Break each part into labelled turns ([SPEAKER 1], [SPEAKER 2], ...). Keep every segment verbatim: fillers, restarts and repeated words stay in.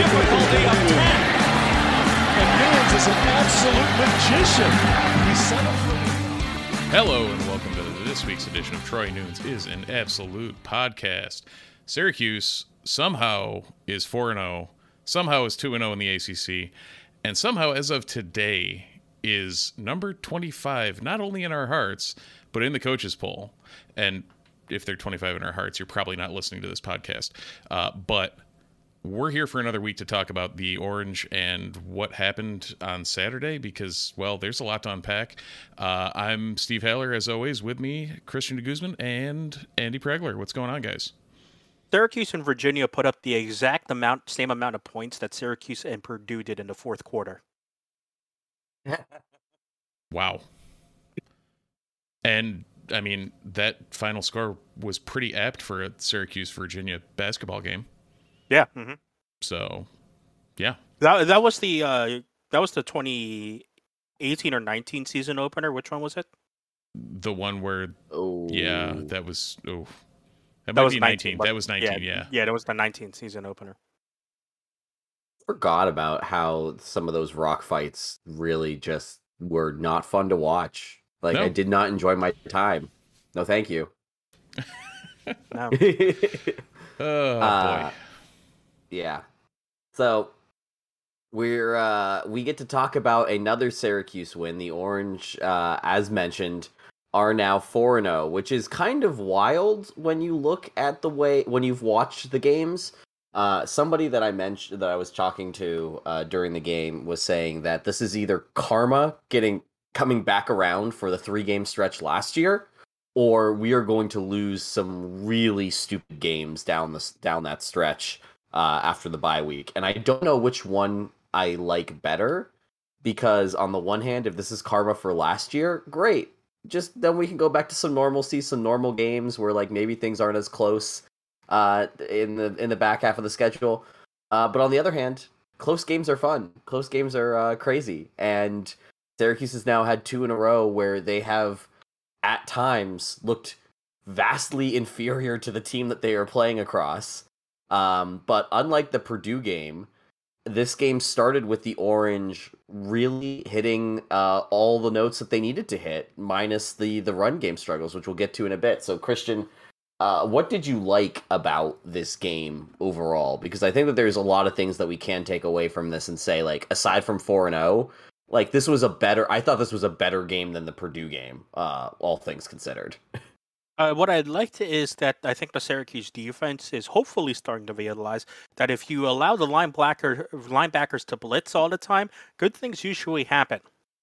[SPEAKER 1] difficulty of ten. And Nunes is an absolute magician. He set up for...
[SPEAKER 2] Hello and welcome to this week's edition of Troy Nunes is an Absolute Podcast. Syracuse somehow is four and oh, somehow is two and oh in the A C C, and somehow as of today is number twenty-five, not only in our hearts, but in the coaches poll. And if they're twenty-five in our hearts, you're probably not listening to this podcast. Uh, but we're here for another week to talk about the Orange and what happened on Saturday because, well, there's a lot to unpack. Uh, I'm Steve Haller, as always. With me, Christian de Guzman and Andy Pregler. What's going on, guys?
[SPEAKER 3] Syracuse and Virginia put up the exact amount, same amount of points that Syracuse and Purdue did in the fourth quarter.
[SPEAKER 2] Wow. And, I mean, that final score was pretty apt for a Syracuse-Virginia basketball game.
[SPEAKER 3] Yeah. Mm-hmm.
[SPEAKER 2] So, yeah.
[SPEAKER 3] That that was the uh, that was the twenty eighteen or nineteen season opener. Which one was it?
[SPEAKER 2] The one where,
[SPEAKER 4] Oh.
[SPEAKER 2] yeah, that was, oh. That,
[SPEAKER 3] That
[SPEAKER 2] might
[SPEAKER 3] was
[SPEAKER 2] be
[SPEAKER 3] nineteen.
[SPEAKER 2] nineteen. That was nineteen, yeah.
[SPEAKER 3] yeah. Yeah, that was the nineteen season opener.
[SPEAKER 4] Forgot about how some of those rock fights really just were not fun to watch. Like,
[SPEAKER 2] No.
[SPEAKER 4] I did not enjoy my time. No, thank you.
[SPEAKER 3] No.
[SPEAKER 2] Oh,
[SPEAKER 4] Uh,
[SPEAKER 2] boy.
[SPEAKER 4] Yeah. So we're uh we get to talk about another Syracuse win. The Orange, uh, as mentioned, are now four and oh, which is kind of wild when you look at the way when you've watched the games. Uh, somebody that I mentioned that I was talking to uh, during the game was saying that this is either karma getting coming back around for the three game stretch last year, or we are going to lose some really stupid games down this down that stretch uh, after the bye week. And I don't know which one I like better, because on the one hand, if this is karma for last year, great. Just then we can go back to some normalcy, some normal games where like maybe things aren't as close uh in the in the back half of the schedule. Uh but on the other hand, close games are fun. Close games are uh, crazy. And Syracuse has now had two in a row where they have at times looked vastly inferior to the team that they are playing across. Um but unlike the Purdue game, this game started with the Orange really hitting uh, all the notes that they needed to hit, minus the, the run game struggles, which we'll get to in a bit. So, Christian, uh, what did you like about this game overall? Because I think that there's a lot of things that we can take away from this and say, like, aside from four and oh, like, this was a better... I thought this was a better game than the Purdue game, uh, all things considered.
[SPEAKER 3] Uh, what I'd like to is that I think the Syracuse defense is hopefully starting to realize that if you allow the linebacker linebackers to blitz all the time, good things usually happen.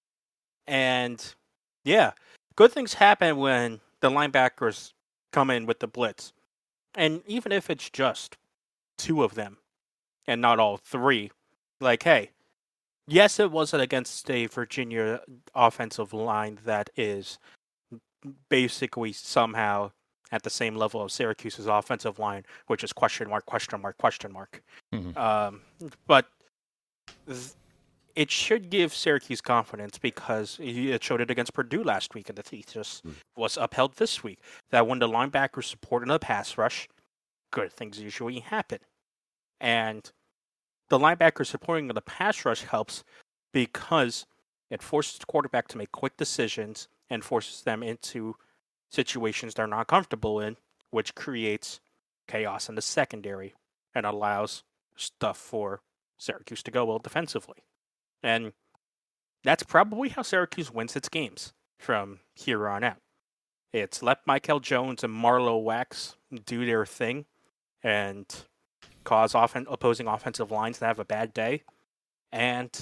[SPEAKER 3] And yeah, good things happen when the linebackers come in with the blitz. And even if it's just two of them and not all three, like, hey, yes, it wasn't against a Virginia offensive line that is basically somehow at the same level of Syracuse's offensive line, which is question mark, question mark, question mark.
[SPEAKER 2] Mhm.
[SPEAKER 3] Um, but th- it should give Syracuse confidence because it showed it against Purdue last week, and the thesis
[SPEAKER 4] Mm.
[SPEAKER 3] was upheld this week. That when the linebackers support in the pass rush, good things usually happen. And the linebackers supporting in the pass rush helps because it forces the quarterback to make quick decisions and forces them into situations they're not comfortable in, which creates chaos in the secondary and allows stuff for Syracuse to go well defensively. And that's probably how Syracuse wins its games from here on out. It's let Michael Jones and Marlowe Wax do their thing and cause offen- opposing offensive lines to have a bad day. And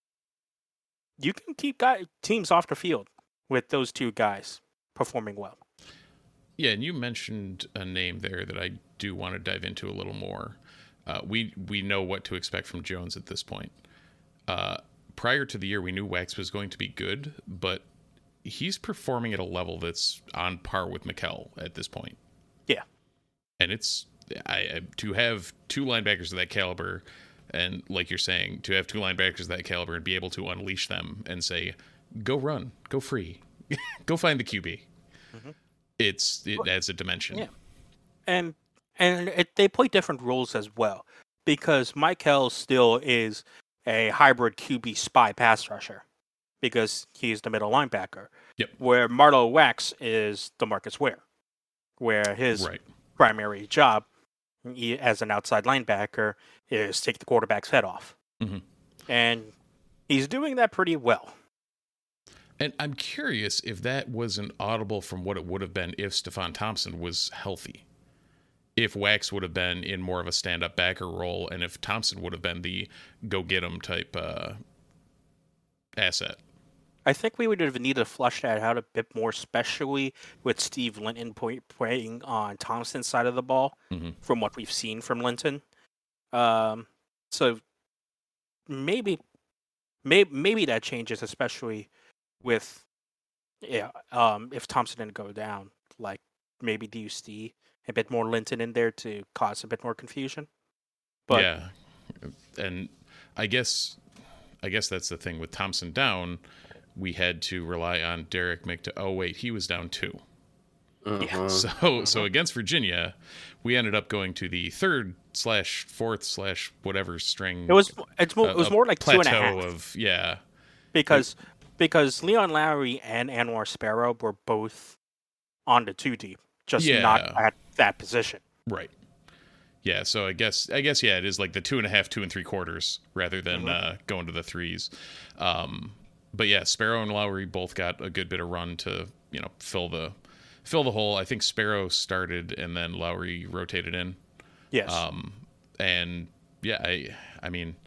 [SPEAKER 3] you can keep guy- teams off the field with those two guys performing well.
[SPEAKER 2] Yeah, and you mentioned a name there that I do want to dive into a little more. Uh, we we know what to expect from Jones at this point. Uh, prior to the year, we knew Wax was going to be good, but he's performing at a level that's on par with Mikkel at this point.
[SPEAKER 3] Yeah.
[SPEAKER 2] And it's I, I to have two linebackers of that caliber, and like you're saying, to have two linebackers of that caliber and be able to unleash them and say, go run, go free, go find the Q B. Mm-hmm. It's it adds a dimension.
[SPEAKER 3] Yeah, and and it, they play different roles as well. because Michael still is a hybrid Q B spy pass rusher because he's the middle linebacker.
[SPEAKER 2] Yep.
[SPEAKER 3] Where Marlo Wax is DeMarcus Ware, where his
[SPEAKER 2] Right.
[SPEAKER 3] primary job he, as an outside linebacker is take the quarterback's head off.
[SPEAKER 2] Mhm.
[SPEAKER 3] And he's doing that pretty well.
[SPEAKER 2] And I'm curious if that was an audible from what it would have been if Stephon Thompson was healthy. If Wax would have been in more of a stand-up backer role, and if Thompson would have been the go-get-him type uh, asset.
[SPEAKER 3] I think we would have needed to flush that out a bit more, especially with Steve Linton point, playing on Thompson's side of the ball,
[SPEAKER 2] Mhm.
[SPEAKER 3] from what we've seen from Linton. Um, so maybe, maybe, maybe that changes, especially with, yeah, um, if Thompson didn't go down, like maybe do you see a bit more Linton in there to cause a bit more confusion? But
[SPEAKER 2] yeah, and I guess, I guess that's the thing with Thompson down. We had to rely on Derek McDo. Oh wait, he was down too.
[SPEAKER 4] Mhm.
[SPEAKER 2] So so against Virginia, we ended up going to the third slash fourth slash whatever string.
[SPEAKER 3] it was it's more,
[SPEAKER 2] a-
[SPEAKER 3] it was
[SPEAKER 2] a
[SPEAKER 3] more like two and a half.
[SPEAKER 2] plateau of yeah.
[SPEAKER 3] because because Leon Lowry and Anwar Sparrow were both on the two deep, just not
[SPEAKER 2] Yeah.
[SPEAKER 3] at that position.
[SPEAKER 2] Right. Yeah, so I guess I guess yeah, it is like the two and a half, two and three quarters rather than
[SPEAKER 3] Mhm.
[SPEAKER 2] uh, going to the threes. Um, but yeah, Sparrow and Lowry both got a good bit of run to you know fill the fill the hole. I think Sparrow started and then Lowry rotated in.
[SPEAKER 3] Yes,
[SPEAKER 2] Um, and yeah, I I mean,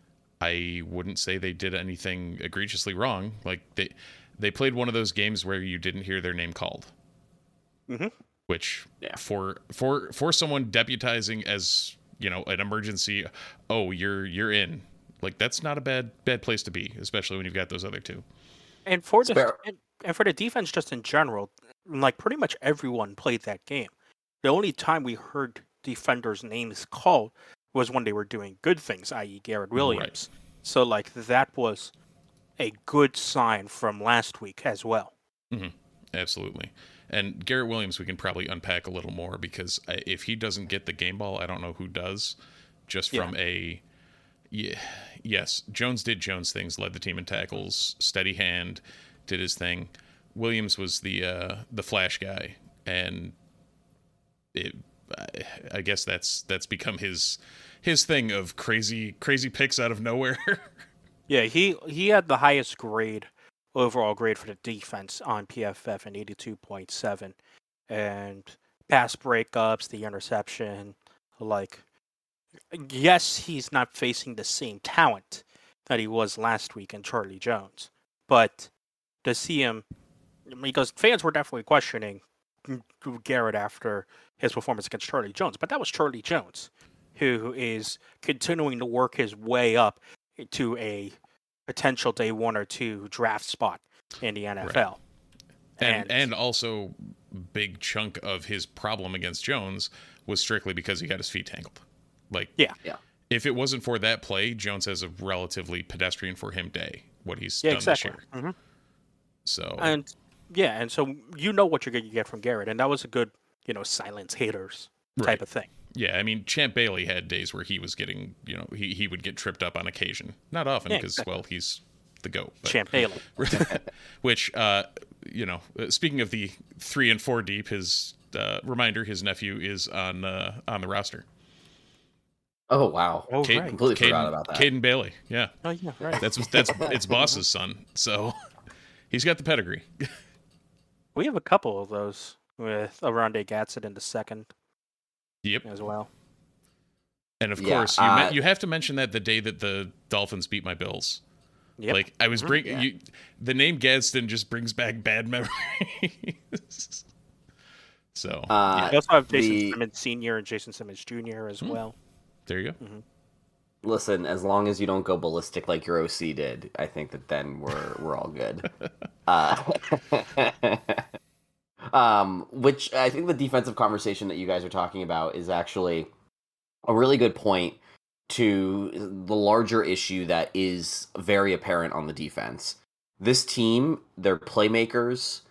[SPEAKER 2] I wouldn't say they did anything egregiously wrong. Like they they played one of those games where you didn't hear their name called.
[SPEAKER 3] Mhm.
[SPEAKER 2] Which
[SPEAKER 4] Yeah.
[SPEAKER 2] for for for someone deputizing as you know an emergency, oh you're you're in. Like that's not a bad bad place to be, especially when you've got those other two.
[SPEAKER 3] and for the
[SPEAKER 4] Sparrow-
[SPEAKER 3] and, and for the defense, just in general, like pretty much everyone played that game. The only time we heard defenders' names called was when they were doing good things, that is. Garrett Williams. So like that was a good sign from last week as well.
[SPEAKER 2] Absolutely. And Garrett Williams, we can probably unpack a little more because I- if he doesn't get the game ball, I don't know who does. Just from a, yeah, yes, Jones did Jones things, led the team in tackles, steady hand, did his thing. Williams was the uh, the flash guy, and it, I, I guess that's that's become his his thing of crazy crazy picks out of nowhere.
[SPEAKER 3] Yeah, he he had the highest grade, overall grade for the defense on P F F an eighty-two point seven, and pass breakups, the interception, like yes, he's not facing the same talent that he was last week in Charlie Jones, but to see him, because fans were definitely questioning Garrett after his performance against Charlie Jones, but that was Charlie Jones, who is continuing to work his way up to a potential day one or two draft spot in the N F L.
[SPEAKER 2] and and also big chunk of his problem against Jones was strictly because he got his feet tangled. Like
[SPEAKER 3] Yeah.
[SPEAKER 4] Yeah.
[SPEAKER 2] If it wasn't for that play, Jones has a relatively pedestrian for him day, what he's
[SPEAKER 3] Yeah,
[SPEAKER 2] done
[SPEAKER 3] exactly.
[SPEAKER 2] this year.
[SPEAKER 3] hmm
[SPEAKER 2] So
[SPEAKER 3] And yeah, and so you know what you're going to get from Garrett, and that was a good, you know, silence haters type
[SPEAKER 2] Right.
[SPEAKER 3] of thing.
[SPEAKER 2] yeah, I mean Champ Bailey had days where he was getting, you know, he, he would get tripped up on occasion. Not often
[SPEAKER 3] Yeah,
[SPEAKER 2] because
[SPEAKER 3] exactly.
[SPEAKER 2] well, he's the GOAT. But,
[SPEAKER 3] Champ Bailey.
[SPEAKER 2] which uh, you know, uh, speaking of the three and four deep, his uh, reminder, his nephew is on uh, on the roster.
[SPEAKER 4] Oh wow.
[SPEAKER 3] Oh,
[SPEAKER 2] Kate-
[SPEAKER 3] right.
[SPEAKER 4] Completely
[SPEAKER 2] Caden,
[SPEAKER 4] forgot about that.
[SPEAKER 2] Caden Bailey, yeah,
[SPEAKER 3] Oh, yeah, right.
[SPEAKER 2] that's that's it's boss's son, so he's got the pedigree.
[SPEAKER 3] We have a couple of those with Aronde Gadsden in the second
[SPEAKER 2] Yep,
[SPEAKER 3] as well.
[SPEAKER 2] and of
[SPEAKER 4] Yeah,
[SPEAKER 2] course you
[SPEAKER 4] uh,
[SPEAKER 2] me- you have to mention that the day that the Dolphins beat my Bills.
[SPEAKER 3] Yep.
[SPEAKER 2] Like I was
[SPEAKER 3] Mhm,
[SPEAKER 2] bring
[SPEAKER 4] yeah.
[SPEAKER 2] you, the name Gadsden just brings back bad memories. So
[SPEAKER 4] Uh,
[SPEAKER 3] we also have Jason
[SPEAKER 4] the-
[SPEAKER 3] Simmons Senior and Jason Simmons Junior as
[SPEAKER 2] Hmm.
[SPEAKER 3] well.
[SPEAKER 2] there you go.
[SPEAKER 4] Listen, as long as you don't go ballistic like your O C did, I think that then we're we're all good. Uh, um, which I think the defensive conversation that you guys are talking about is actually a really good point to the larger issue that is very apparent on the defense. This team, their playmakers,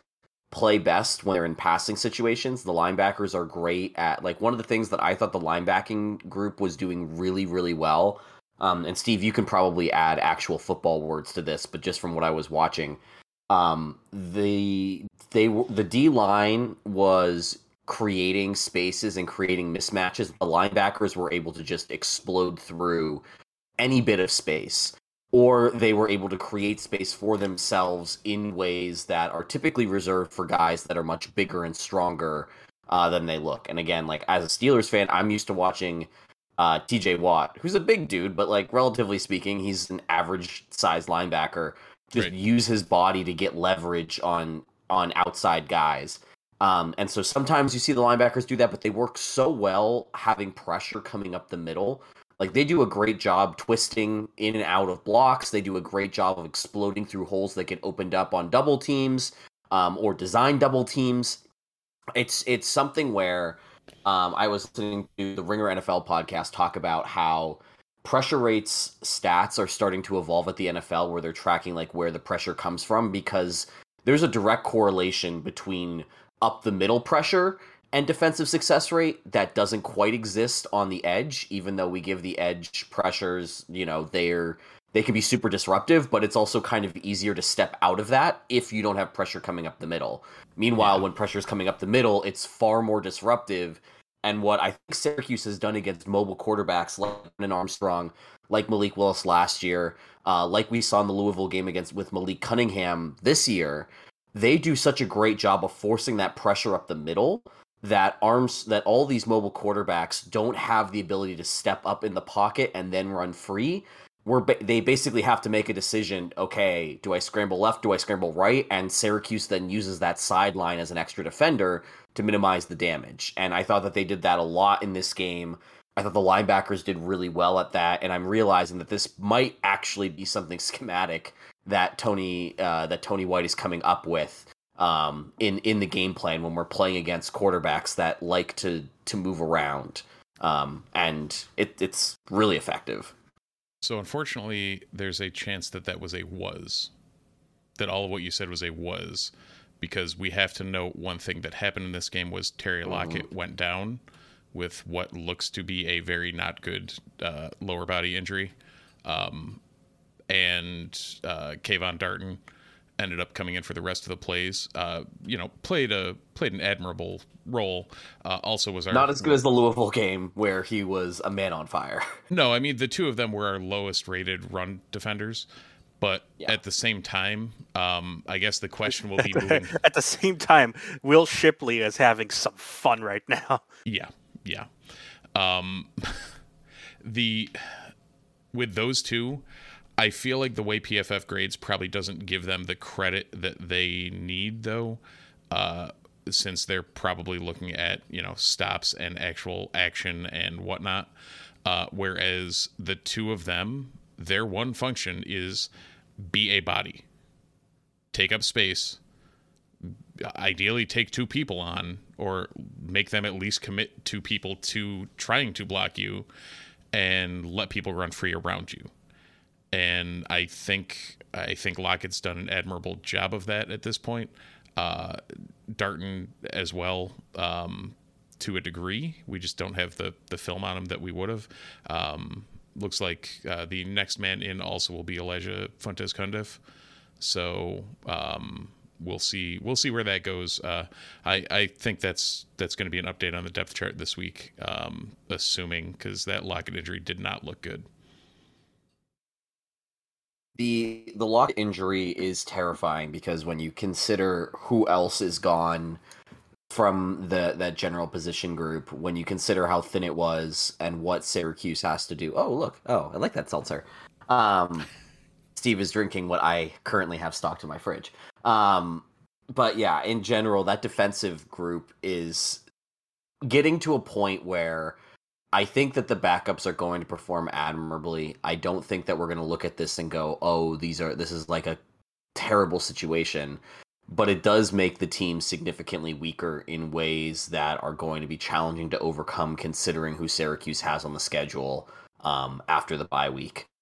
[SPEAKER 4] play best when they're in passing situations. The linebackers are great at, like, one of the things that I thought the linebacking group was doing really, really well. Um, and Steve, you can probably add actual football words to this, but just from what I was watching, um, the they the D line was creating spaces and creating mismatches. The linebackers were able to just explode through any bit of space, or they were able to create space for themselves in ways that are typically reserved for guys that are much bigger and stronger uh, than they look. And again, like, as a Steelers fan, I'm used to watching uh, T J Watt, who's a big dude, but, like, relatively speaking, he's an average size linebacker, just
[SPEAKER 2] right.
[SPEAKER 4] use his body to get leverage on on outside guys. Um, and so sometimes you see the linebackers do that, but they work so well having pressure coming up the middle. Like, they do a great job twisting in and out of blocks. They do a great job of exploding through holes that get opened up on double teams, um, or design double teams. It's it's something where um, I was listening to the Ringer N F L podcast talk about how pressure rates stats are starting to evolve at the N F L, where they're tracking, like, where the pressure comes from, because there's a direct correlation between up the middle pressure and defensive success rate that doesn't quite exist on the edge, even though we give the edge pressures, you know, they're they can be super disruptive, but it's also kind of easier to step out of that if you don't have pressure coming up the middle. Meanwhile,
[SPEAKER 2] Yeah.
[SPEAKER 4] when pressure is coming up the middle, it's far more disruptive. And what I think Syracuse has done against mobile quarterbacks like Brennan Armstrong, like Malik Willis last year, uh, like we saw in the Louisville game against with Malik Cunningham this year, they do such a great job of forcing that pressure up the middle that arms that all these mobile quarterbacks don't have the ability to step up in the pocket and then run free. Where ba- they basically have to make a decision. Okay, do I scramble left? Do I scramble right? And Syracuse then uses that sideline as an extra defender to minimize the damage. And I thought that they did that a lot in this game. I thought the linebackers did really well at that. And I'm realizing that this might actually be something schematic that Tony uh, that Tony White is coming up with um, in in the game plan when we're playing against quarterbacks that like to to move around, um, and it, it's really effective.
[SPEAKER 2] So unfortunately, there's a chance that that was a was, that all of what you said was a was, because we have to note one thing that happened in this game was Terry Lockett mm-hmm. went down with what looks to be a very not good uh, lower body injury. Um, and uh, Kayvon Darton ended up coming in for the rest of the plays. Uh, you know, played a played an admirable role. Uh, also was our
[SPEAKER 4] not as good as the Louisville game where he was a man on fire.
[SPEAKER 2] No, I mean the two of them were our lowest rated run defenders. But yeah. At the same time, um, I guess the question will be moving.
[SPEAKER 3] At the same time, Will Shipley is having some fun right now.
[SPEAKER 2] Yeah, yeah. Um, the with those two, I feel like the way P F F grades probably doesn't give them the credit that they need, though, uh, since they're probably looking at, you know, stops and actual action and whatnot. Uh, whereas the two of them, their one function is be a body, take up space, ideally take two people on, or make them at least commit two people to trying to block you and let people run free around you. And I think I think Lockett's done an admirable job of that at this point. Uh, Darton as well, um, to a degree. We just don't have the, the film on him that we would have. Um, looks like uh, the next man in also will be Elijah Fuentes-Cundiff. So um, we'll see we'll see where that goes. Uh, I, I think that's that's going to be an update on the depth chart this week, um, assuming, because that Lockett injury did not look good.
[SPEAKER 4] The the Lockett injury is terrifying because when you consider who else is gone from the that general position group, when you consider how thin it was and what Syracuse has to do. Oh, look. Oh, I like that seltzer. Um, Steve is drinking what I currently have stocked in my fridge. Um, but yeah, in general, that defensive group is getting to a point where I think that the backups are going to perform admirably. I don't think that we're going to look at this and go, "Oh, these are this is like a terrible situation." But it does make the team significantly weaker in ways that are going to be challenging to overcome, considering who Syracuse has on the schedule um, after the bye week.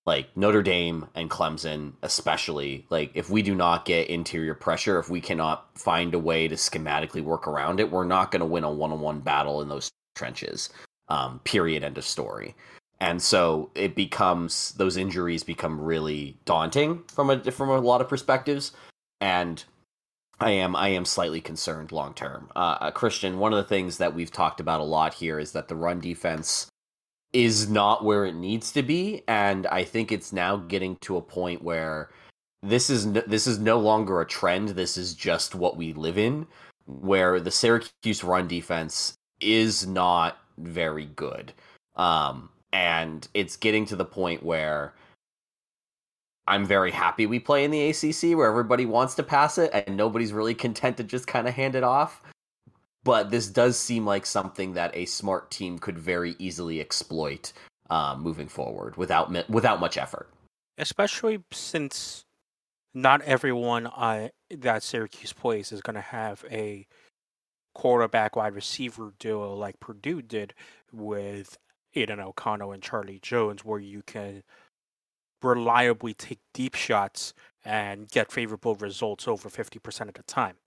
[SPEAKER 4] like Notre Dame and Clemson, especially, like if we do not get interior pressure, if we cannot find a way to schematically work around it, we're not going to win a one-on-one battle in those trenches. Um, period. End of story. And so it becomes, those injuries become really daunting from a from a lot of perspectives. And I am I am slightly concerned long term. Uh, uh, Christian, one of the things that we've talked about a lot here is that the run defense is not where it needs to be, and I think it's now getting to a point where this is no, this is no longer a trend. This is just what we live in, where the Syracuse run defense is not very good, um, and it's getting to the point where I'm very happy we play in the A C C, where everybody wants to pass it and nobody's really content to just kind of hand it off. But this does seem like something that a smart team could very easily exploit uh, moving forward without without much effort.
[SPEAKER 3] Especially since not everyone uh, that Syracuse plays is going to have a quarterback wide receiver duo like Purdue did with Aiden O'Connell and Charlie Jones, where you can reliably take deep shots and get favorable results over fifty percent of the time.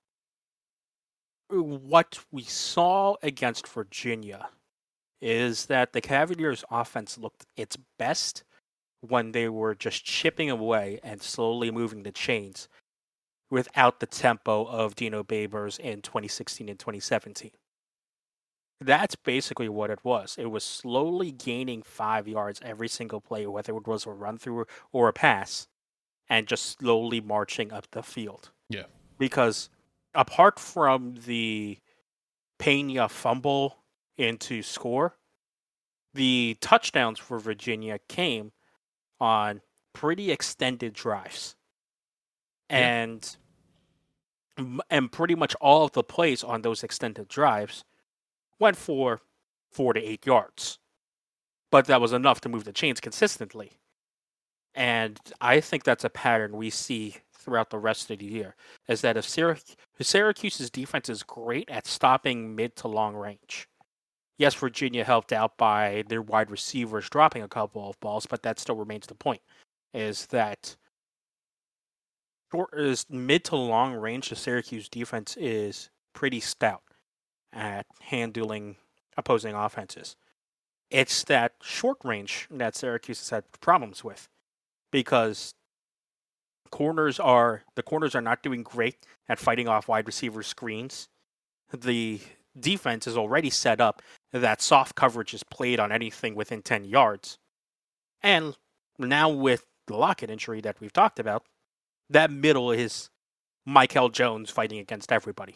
[SPEAKER 3] What we saw against Virginia is that the Cavaliers' offense looked its best when they were just chipping away and slowly moving the chains without the tempo of Dino Babers in twenty sixteen and twenty seventeen. That's basically what it was. It was slowly gaining five yards every single play, whether it was a run through or a pass, and just slowly marching up the field.
[SPEAKER 2] Yeah.
[SPEAKER 3] Because apart from the Pena fumble into score, the touchdowns for Virginia came on pretty extended drives.
[SPEAKER 2] Yeah.
[SPEAKER 3] And and pretty much all of the plays on those extended drives went for four to eight yards. But that was enough to move the chains consistently. And I think that's a pattern we see throughout the rest of the year, is that if Syrac- Syracuse's defense is great at stopping mid to long range. Yes, Virginia helped out by their wide receivers dropping a couple of balls, but that still remains the point, is that short, is mid to long range, the Syracuse defense is pretty stout at handling opposing offenses. It's that short range that Syracuse has had problems with, because corners are the corners are not doing great at fighting off wide receiver screens. The defense is already set up that soft coverage is played on anything within ten yards. And now with the Lockett injury that we've talked about, that middle is Michael Jones fighting against everybody.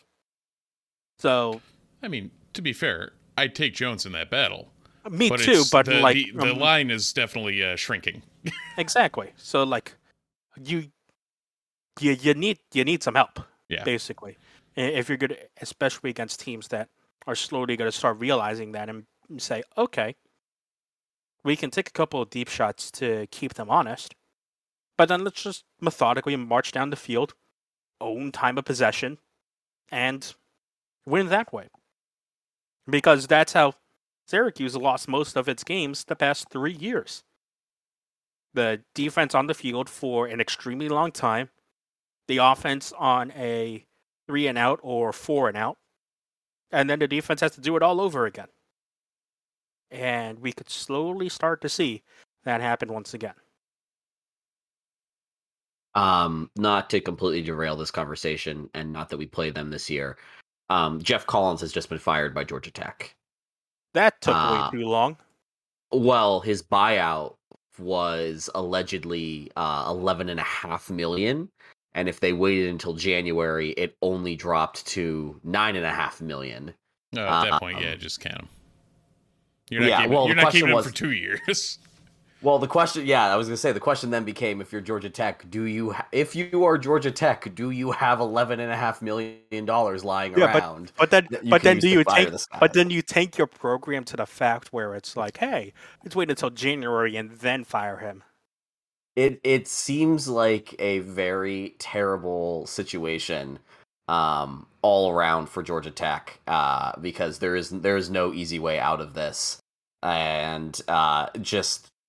[SPEAKER 3] So,
[SPEAKER 2] I mean, to be fair, I'd take Jones in that battle.
[SPEAKER 3] Me
[SPEAKER 2] but
[SPEAKER 3] too, but
[SPEAKER 2] the,
[SPEAKER 3] like
[SPEAKER 2] the, the
[SPEAKER 3] um,
[SPEAKER 2] line is definitely uh, shrinking.
[SPEAKER 3] Exactly. So like you you you need you need some help.
[SPEAKER 2] Yeah.
[SPEAKER 3] Basically. If you're good, especially against teams that are slowly going to start realizing that and say, okay, we can take a couple of deep shots to keep them honest, but then let's just methodically march down the field, own time of possession, and win that way. Because that's how Syracuse lost most of its games the past three years. The defense on the field for an extremely long time, the offense on a three and out or four and out, and then the defense has to do it all over again. And we could slowly start to see that happen once again.
[SPEAKER 4] Um, not to completely derail this conversation, and not that we play them this year, um, Jeff Collins has just been fired by Georgia Tech.
[SPEAKER 3] That took
[SPEAKER 4] Uh,
[SPEAKER 3] way too long.
[SPEAKER 4] Well, his buyout was allegedly uh, eleven and a half million, and if they waited until January, it only dropped to nine and a half million.
[SPEAKER 2] No, at that
[SPEAKER 4] Uh,
[SPEAKER 2] point, yeah,
[SPEAKER 4] um,
[SPEAKER 2] just count him. You're not
[SPEAKER 4] yeah,
[SPEAKER 2] keeping,
[SPEAKER 4] well,
[SPEAKER 2] you're
[SPEAKER 4] the
[SPEAKER 2] not
[SPEAKER 4] question
[SPEAKER 2] keeping
[SPEAKER 4] was-
[SPEAKER 2] him for two years.
[SPEAKER 4] Well, the question, yeah, I was gonna say the question then became: if you're Georgia Tech, do you, ha- if you are Georgia Tech, do you have eleven and a half million dollars lying
[SPEAKER 3] Yeah,
[SPEAKER 4] around?
[SPEAKER 3] But then,
[SPEAKER 4] that you
[SPEAKER 3] but
[SPEAKER 4] can
[SPEAKER 3] then,
[SPEAKER 4] use
[SPEAKER 3] do
[SPEAKER 4] to
[SPEAKER 3] you
[SPEAKER 4] fire
[SPEAKER 3] take?
[SPEAKER 4] this guy?
[SPEAKER 3] But then you take your program to the fact where it's like, hey, let's wait until January and then fire him.
[SPEAKER 4] It it seems like a very terrible situation, um, all around for Georgia Tech, uh, because there is there is no easy way out of this, and uh, just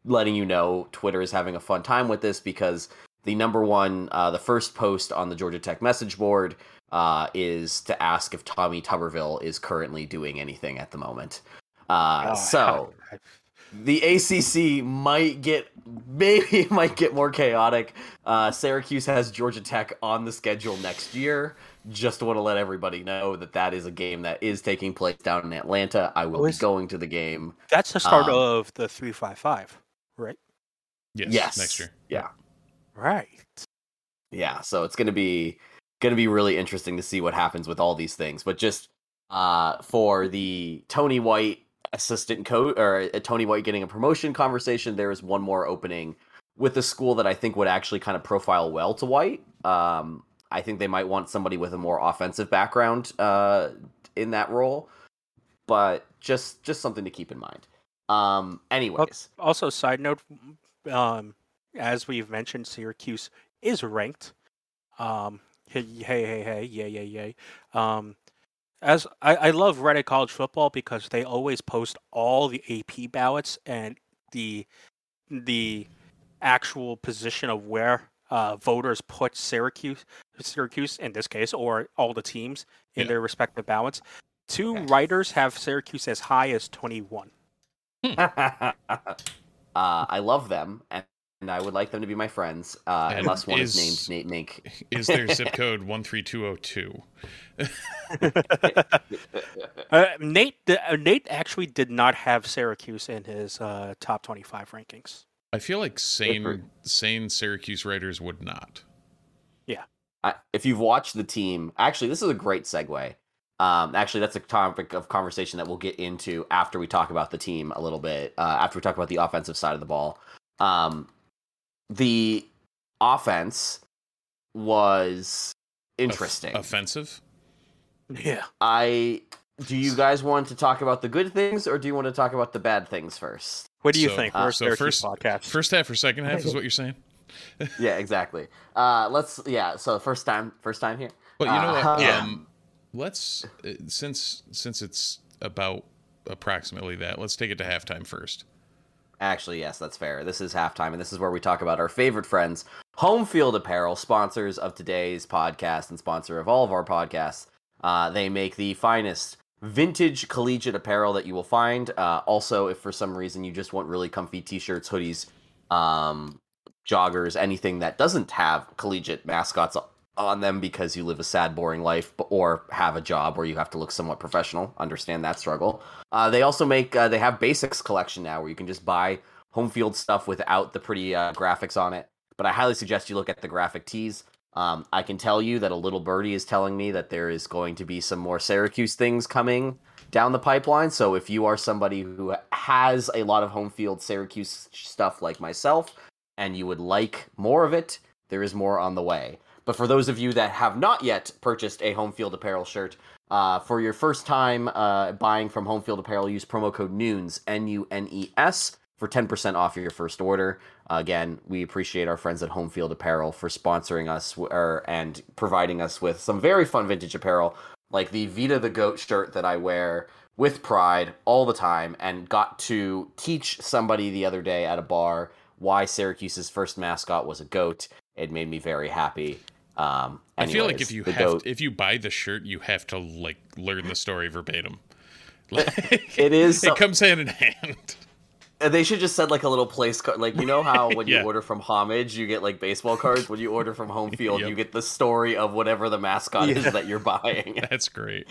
[SPEAKER 4] letting you know Twitter is having a fun time with this because the number one, uh, the first post on the Georgia Tech message board uh, is to ask if Tommy Tuberville is currently doing anything at the moment. Uh,
[SPEAKER 3] Oh,
[SPEAKER 4] so
[SPEAKER 3] I-
[SPEAKER 4] the A C C might get, maybe it might get more chaotic. Uh, Syracuse has Georgia Tech on the schedule next year. Just want to let everybody know that that is a game that is taking place down in Atlanta. I will
[SPEAKER 3] Oh,
[SPEAKER 4] be
[SPEAKER 3] is-
[SPEAKER 4] going to the game.
[SPEAKER 3] That's the start
[SPEAKER 4] Um,
[SPEAKER 3] of the three five five, right?
[SPEAKER 2] Yes,
[SPEAKER 4] Yes.
[SPEAKER 2] next year.
[SPEAKER 4] Yeah.
[SPEAKER 3] Right.
[SPEAKER 4] Yeah, so it's gonna be gonna be really interesting to see what happens with all these things. But just uh, for the Tony White assistant coach or uh, Tony White getting a promotion conversation, there is one more opening with a school that I think would actually kind of profile well to White. Um, I think they might want somebody with a more offensive background uh, in that role, but just just something to keep in mind. Um, anyways,
[SPEAKER 3] Also, side note, um, as we've mentioned, Syracuse is ranked. Um, hey, hey, hey, hey, yay, yay, yay. Um, as I, I love Reddit College Football because they always post all the A P ballots and the the actual position of where uh, voters put Syracuse, Syracuse in this case, or all the teams in
[SPEAKER 2] Yeah.
[SPEAKER 3] their respective ballots. Two
[SPEAKER 4] Okay.
[SPEAKER 3] writers have Syracuse as high as twenty-one.
[SPEAKER 4] uh, I love them, and, and I would like them to be my friends, uh,
[SPEAKER 2] And
[SPEAKER 4] unless one is,
[SPEAKER 2] is-
[SPEAKER 4] named Nate Mink.
[SPEAKER 2] Is their zip code one three two oh two?
[SPEAKER 3] Uh, Nate, uh, Nate actually did not have Syracuse in his uh, top twenty-five rankings.
[SPEAKER 2] I feel like sane
[SPEAKER 4] Different.
[SPEAKER 2] sane Syracuse writers would not.
[SPEAKER 4] I, if you've watched the team, actually, this is a great segue. Um, actually, that's a topic of conversation that we'll get into after we talk about the team a little bit. Uh, after we talk about the offensive side of the ball, um, the offense was interesting.
[SPEAKER 2] Offensive?
[SPEAKER 3] Yeah.
[SPEAKER 4] I do you guys want to talk about the good things, or do you want to talk about the bad things first?
[SPEAKER 3] What do you
[SPEAKER 2] So-
[SPEAKER 3] think?
[SPEAKER 4] uh,
[SPEAKER 3] We're
[SPEAKER 2] so
[SPEAKER 3] Syracuse
[SPEAKER 2] first-
[SPEAKER 3] podcast.
[SPEAKER 2] First half or second half is what you're saying?
[SPEAKER 4] Yeah, exactly. Uh, let's yeah. So first time, first time here.
[SPEAKER 2] Well, you know what?
[SPEAKER 4] Uh,
[SPEAKER 3] Yeah.
[SPEAKER 2] Um, let's uh, since since it's about approximately that, let's take it to halftime first.
[SPEAKER 4] Actually, yes, that's fair. This is halftime, and this is where we talk about our favorite friends, Home Field Apparel, sponsors of today's podcast and sponsor of all of our podcasts. Uh, they make the finest vintage collegiate apparel that you will find. Uh, also, if for some reason you just want really comfy t-shirts, hoodies, um, joggers, anything that doesn't have collegiate mascots on them because you live a sad, boring life or have a job where you have to look somewhat professional, understand that struggle. Uh, they also make, uh, they have basics collection now where you can just buy home field stuff without the pretty uh, graphics on it. But I highly suggest you look at the graphic tees. Um, I can tell you that a little birdie is telling me that there is going to be some more Syracuse things coming down the pipeline. So if you are somebody who has a lot of home field Syracuse stuff like myself, and you would like more of it, there is more on the way. But for those of you that have not yet purchased a Home Field Apparel shirt, uh, for your first time uh, buying from Home Field Apparel, use promo code NUNES, N U N E S, for ten percent off your first order. Uh, again, we appreciate our friends at Home Field Apparel for sponsoring us or, and providing us with some very fun vintage apparel, like the Vita the Goat shirt that I wear with pride all the time and got to teach somebody the other day at a bar why Syracuse's first mascot was a goat. It made me very happy. Um,
[SPEAKER 2] I feel like
[SPEAKER 4] anyways,
[SPEAKER 2] if you
[SPEAKER 4] the
[SPEAKER 2] have
[SPEAKER 4] goat-
[SPEAKER 2] if you buy the shirt, you have to like learn the story verbatim. Like,
[SPEAKER 4] It is so-
[SPEAKER 2] It comes hand in hand.
[SPEAKER 4] Uh, They should just send like a little place card. Like, you know how when
[SPEAKER 2] Yeah.
[SPEAKER 4] you order from Homage, you get like baseball cards? When you order from Home Field,
[SPEAKER 2] Yep.
[SPEAKER 4] you get the story of whatever the mascot is
[SPEAKER 3] Yeah.
[SPEAKER 4] that you're buying.
[SPEAKER 2] That's great.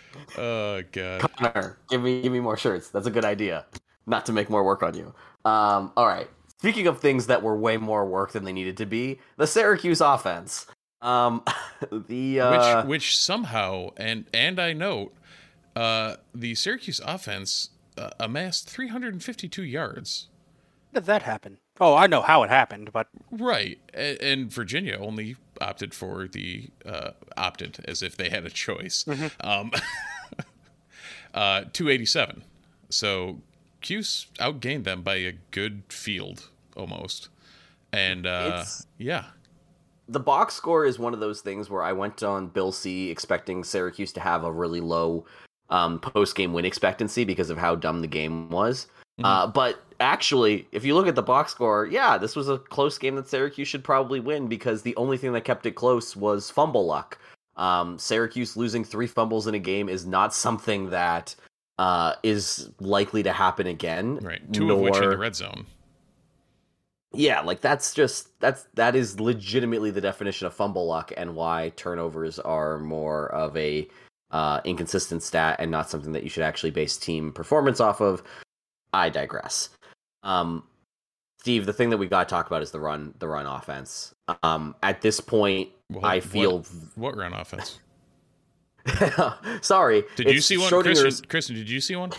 [SPEAKER 2] Oh god.
[SPEAKER 4] Connor, give me give me more shirts. That's a good idea. Not to make more work on you. Um, all right. Speaking of things that were way more work than they needed to be, the Syracuse offense. Um, the uh,
[SPEAKER 2] which which somehow and and I note uh, the Syracuse offense uh, amassed three hundred fifty-two yards.
[SPEAKER 3] How did that happen? Oh, I know how it happened, but
[SPEAKER 2] Right, and, and Virginia only opted for the uh, opted as if they had a choice. Um, uh, two eighty-seven. So Cuse outgained them by a good field almost, and uh,
[SPEAKER 4] It's-
[SPEAKER 2] yeah,
[SPEAKER 4] the box score is one of those things where I went on Bill C expecting Syracuse to have a really low um, post game win expectancy because of how dumb the game was.
[SPEAKER 2] Mhm.
[SPEAKER 4] Uh, but actually, if you look at the box score, yeah, this was a close game that Syracuse should probably win because the only thing that kept it close was fumble luck. Um, Syracuse losing three fumbles in a game is not something that uh, is likely to happen again.
[SPEAKER 2] Right. Two
[SPEAKER 4] nor...
[SPEAKER 2] of which in the red zone.
[SPEAKER 4] Yeah, like that's just that's that is legitimately the definition of fumble luck and why turnovers are more of a uh, inconsistent stat and not something that you should actually base team performance off of. I digress. Um, Steve, the thing that we got to talk about is the run, the run offense. Um, at this point,
[SPEAKER 2] Well,
[SPEAKER 4] I feel.
[SPEAKER 2] What, what run offense?
[SPEAKER 4] Sorry.
[SPEAKER 2] Did you see one, Christian? Christian, did you see one?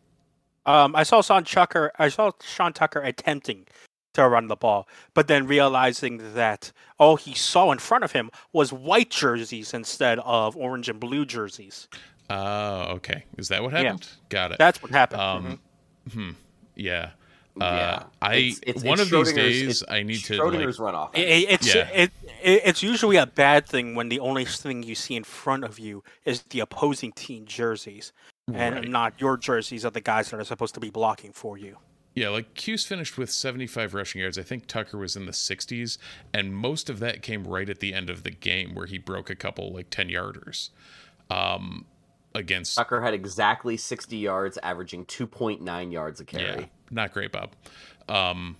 [SPEAKER 3] Um, I saw Sean Tucker. I saw Sean Tucker attempting to run the ball, but then realizing that all he saw in front of him was white jerseys instead of orange and blue jerseys.
[SPEAKER 2] Oh, uh, okay. Is that what happened?
[SPEAKER 3] Yeah.
[SPEAKER 2] Got it.
[SPEAKER 3] That's what happened.
[SPEAKER 2] Um, mm-hmm. hmm, yeah. Uh,
[SPEAKER 4] yeah,
[SPEAKER 2] I
[SPEAKER 4] it's, it's,
[SPEAKER 2] one
[SPEAKER 4] it's
[SPEAKER 2] of these days
[SPEAKER 4] it's
[SPEAKER 2] I need to
[SPEAKER 4] Schrodinger's
[SPEAKER 2] like,
[SPEAKER 4] run off.
[SPEAKER 3] It, it's
[SPEAKER 2] yeah.
[SPEAKER 3] it, it, it's usually a bad thing when the only thing you see in front of you is the opposing team jerseys, and
[SPEAKER 2] right.
[SPEAKER 3] not your jerseys of the guys that are supposed to be blocking for you.
[SPEAKER 2] Yeah, like Cuse finished with seventy-five rushing yards. I think Tucker was in the sixties, and most of that came right at the end of the game where he broke a couple like ten yarders. Um, against
[SPEAKER 4] Tucker had exactly sixty yards, averaging two point nine yards a carry.
[SPEAKER 2] Yeah, not great, Bob. Um,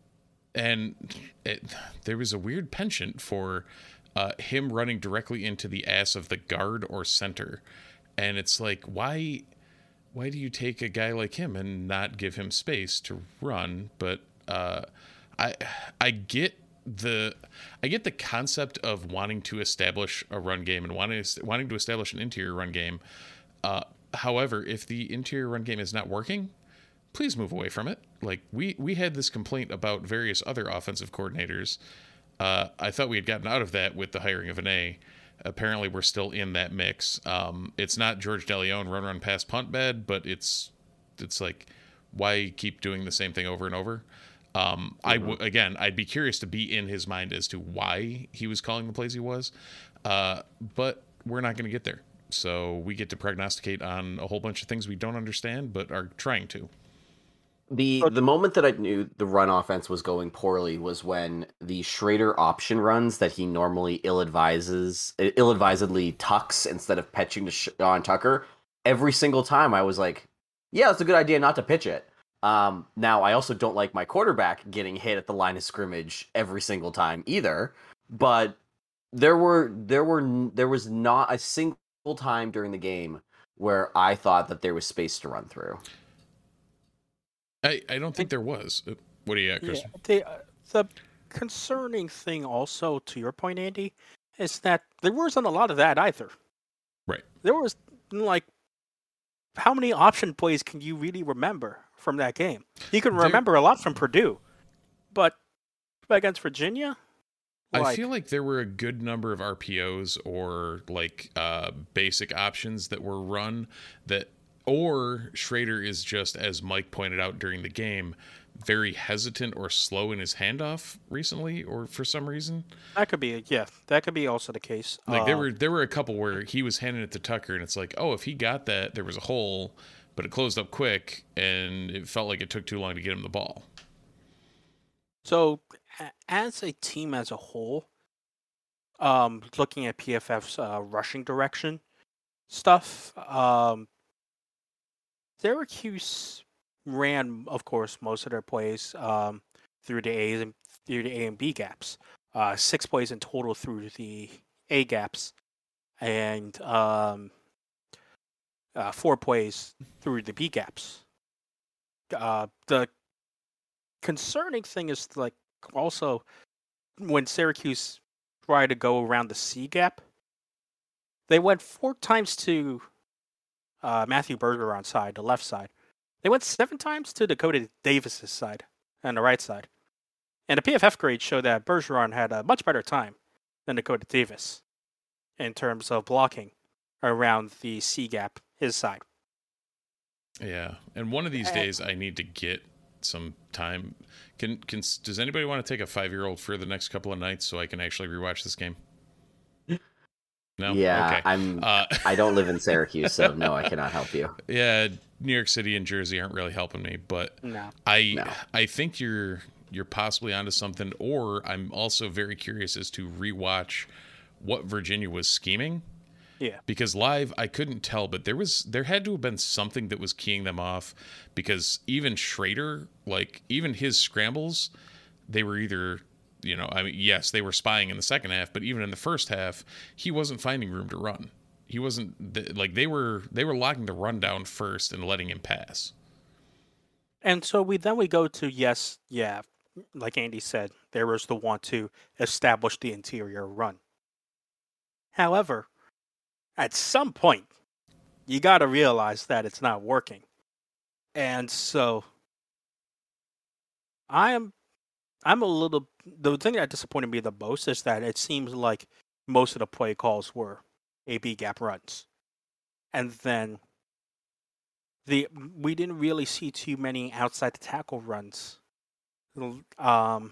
[SPEAKER 2] and it, there was a weird penchant for uh, him running directly into the ass of the guard or center, and it's like, why, why do you take a guy like him and not give him space to run? But uh, I, I get the, I get the concept of wanting to establish a run game and wanting wanting to establish an interior run game. Uh, however, if the interior run game is not working, please move away from it. Like we, we had this complaint about various other offensive coordinators. Uh, I thought we had gotten out of that with the hiring of an A. Apparently we're still in that mix. Um, it's not George DeLeon run, run, pass, punt bad, but it's, it's like, why keep doing the same thing over and over? Um, mm-hmm. I w- again, I'd be curious to be in his mind as to why he was calling the plays he was. Uh, but we're not going to get there. So we get to prognosticate on a whole bunch of things we don't understand, but are trying to.
[SPEAKER 4] The the moment that I knew the run offense was going poorly was when the Schrader option runs that he normally ill-advises, ill-advisedly tucks instead of pitching to Sean Tucker. Every single time I was like, yeah, it's a good idea not to pitch it. Um, now, I also don't like my quarterback getting hit at the line of scrimmage every single time either. But there were there were there was not a single time during the game where I thought that there was space to run through.
[SPEAKER 2] I, I don't think there was. What do you got, Christian?
[SPEAKER 3] Yeah, the, uh, the concerning thing also, to your point, Andy, is that there wasn't a lot of that either.
[SPEAKER 2] Right.
[SPEAKER 3] There was, like, how many option plays can you really remember from that game? You can remember there, a lot from Purdue, but against Virginia?
[SPEAKER 2] Like, I feel like there were a good number of R P Os or, like, uh, basic options that were run that... Or Schrader is just, as Mike pointed out during the game, very hesitant or slow in his handoff recently, or for some reason.
[SPEAKER 3] That could be, yeah, that could be also the case.
[SPEAKER 2] Like
[SPEAKER 3] uh,
[SPEAKER 2] there were there were a couple where he was handing it to Tucker, and it's like, oh, if he got that, there was a hole, but it closed up quick, and it felt like it took too long to get him the ball.
[SPEAKER 3] So, as a team as a whole, um, looking at P F F's uh, rushing direction stuff, um. Syracuse ran, of course, most of their plays um, through the A's and through the A and B gaps. Uh, six plays in total through the A gaps, and um, uh, four plays through the B gaps. Uh, the concerning thing is like also when Syracuse tried to go around the C gap, they went four times to Uh, Matthew Bergeron side, the left side. They went seven times to Dakota Davis's side, on the right side. And the P F F grade showed that Bergeron had a much better time than Dakota Davis in terms of blocking around the C gap, his side.
[SPEAKER 2] Yeah, and one of these
[SPEAKER 3] and,
[SPEAKER 2] days I need to get some time. Can can does anybody want to take a five-year-old for the next couple of nights so I can actually rewatch this game? No.
[SPEAKER 4] Yeah,
[SPEAKER 2] Okay.
[SPEAKER 4] I'm.
[SPEAKER 2] Uh,
[SPEAKER 4] I don't live in Syracuse, so no, I cannot help you.
[SPEAKER 2] yeah, New York City and Jersey aren't really helping me, but
[SPEAKER 3] No.
[SPEAKER 2] I
[SPEAKER 4] No.
[SPEAKER 2] I think you're you're possibly onto something. Or I'm also very curious as to rewatch what Virginia was scheming.
[SPEAKER 3] Yeah.
[SPEAKER 2] Because live I couldn't tell, but there was there had to have been something that was keying them off, because even Schrader, like even his scrambles, they were either, you know, I mean, yes, they were spying in the second half, but even in the first half, he wasn't finding room to run. He wasn't like they were they were locking the run down first and letting him pass.
[SPEAKER 3] And so we then we go to yes, yeah, like Andy said, there was the want to establish the interior run. However, at some point, you got to realize that it's not working. And so I'm I'm a little the thing that disappointed me the most is that it seems like most of the play calls were A B gap runs. And then the we didn't really see too many outside the tackle runs. Um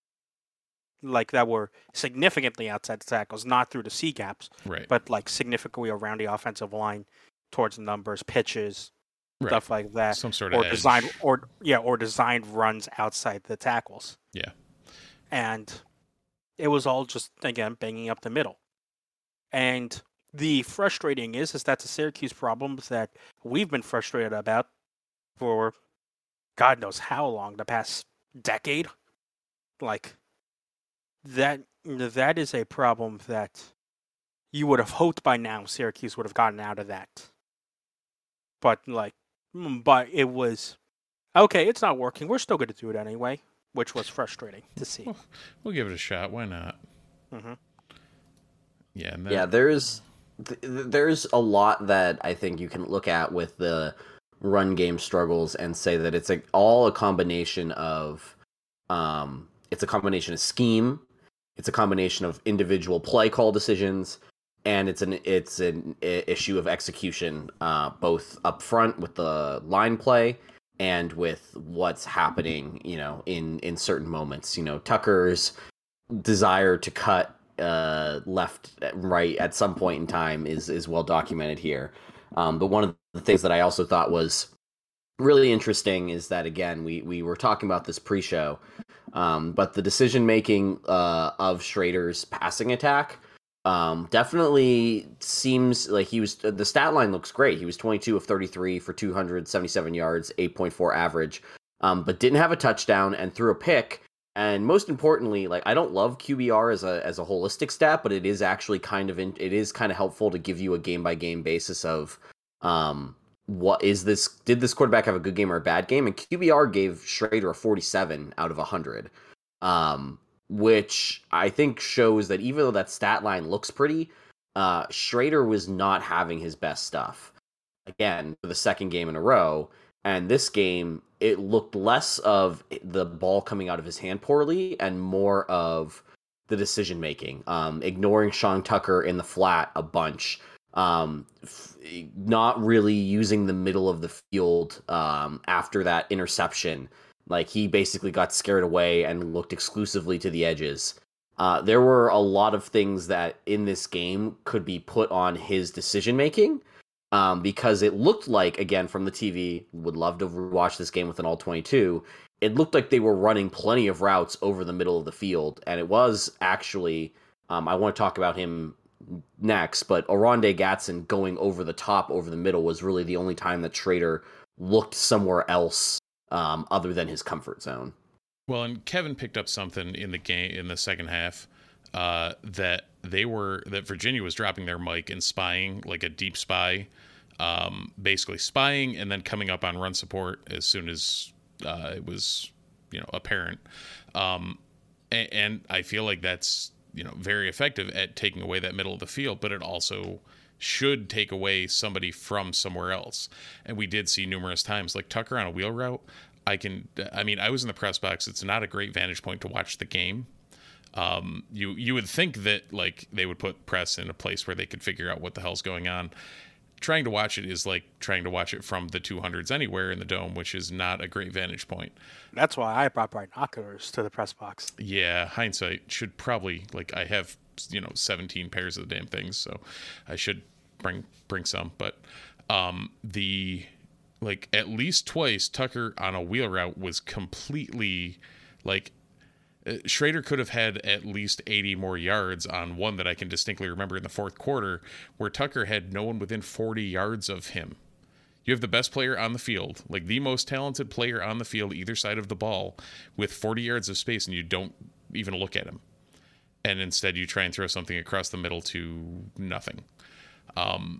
[SPEAKER 3] like that were significantly outside the tackles, not through the C gaps,
[SPEAKER 2] Right.
[SPEAKER 3] but like significantly around the offensive line towards numbers, pitches,
[SPEAKER 2] Right.
[SPEAKER 3] stuff like that.
[SPEAKER 2] Some sort of
[SPEAKER 3] or
[SPEAKER 2] edge.
[SPEAKER 3] designed or yeah, or designed runs outside the tackles.
[SPEAKER 2] Yeah.
[SPEAKER 3] And it was all just again banging up the middle. And the frustrating is is that's a Syracuse problem that we've been frustrated about for God knows how long, the past decade. Like that that is a problem that you would have hoped by now Syracuse would have gotten out of that. But like but it was okay, it's not working. We're still going to do it anyway, which was frustrating to see.
[SPEAKER 2] Well, we'll give it a shot. Why not?
[SPEAKER 3] Mm-hmm.
[SPEAKER 2] Yeah. And then,
[SPEAKER 4] Yeah, there's th- there's a lot that I think you can look at with the run game struggles and say that it's a, all a combination of um it's a combination of scheme, it's a combination of individual play call decisions, and it's an it's an issue of execution, uh, both up front with the line play and with what's happening, you know, in in certain moments. You know, Tucker's desire to cut uh, left, right at some point in time is is well documented here. Um, but one of the things that I also thought was really interesting is that, again, we we were talking about this pre-show, um, but the decision making uh, of Schrader's passing attack um, definitely seems like he was. The stat line looks great. He was twenty-two of thirty-three for two hundred seventy-seven yards, eight point four average, um, but didn't have a touchdown and threw a pick. And most importantly, like, I don't love Q B R as a as a holistic stat, but it is actually kind of in, it is kind of helpful to give you a game by game basis of um, what is this? Did this quarterback have a good game or a bad game? And Q B R gave Schrader a forty-seven out of one hundred, um, which I think shows that even though that stat line looks pretty, uh, Schrader was not having his best stuff. Again, for the second game in a row. And this game, it looked less of the ball coming out of his hand poorly and more of the decision making, um, ignoring Sean Tucker in the flat a bunch, um, f- not really using the middle of the field um, after that interception. Like, he basically got scared away and looked exclusively to the edges. Uh, there were a lot of things that in this game could be put on his decision making. Um, because it looked like, again, from the T V, would love to watch this game with an all twenty-two, it looked like they were running plenty of routes over the middle of the field. And it was actually, um, I want to talk about him next, but Oronde Gadsden going over the top, over the middle, was really the only time that Schrader looked somewhere else um, other than his comfort zone.
[SPEAKER 2] Well, and Kevin picked up something in the game in the second half uh, that they were that Virginia was dropping their mic and spying, like a deep spy, um, basically spying and then coming up on run support as soon as uh, it was, you know, apparent. Um, and, and I feel like that's, you know, very effective at taking away that middle of the field, but it also should take away somebody from somewhere else. And we did see numerous times, like Tucker on a wheel route. I can, I mean, I was in the press box. It's not a great vantage point to watch the game. Um, you you would think that, like, they would put press in a place where they could figure out what the hell's going on. Trying to watch it is like trying to watch it from the two hundreds anywhere in the dome, which is not a great vantage point.
[SPEAKER 3] That's why I brought binoculars to the press box.
[SPEAKER 2] Yeah, hindsight should probably, like, I have you know, seventeen pairs of the damn things. So I should bring bring some. But um, the like at least twice Tucker on a wheel route was completely like. Schrader could have had at least eighty more yards on one that I can distinctly remember in the fourth quarter, where Tucker had no one within forty yards of him. You have the best player on the field, like the most talented player on the field, either side of the ball, with forty yards of space, and you don't even look at him. And instead you try and throw something across the middle to nothing. Um,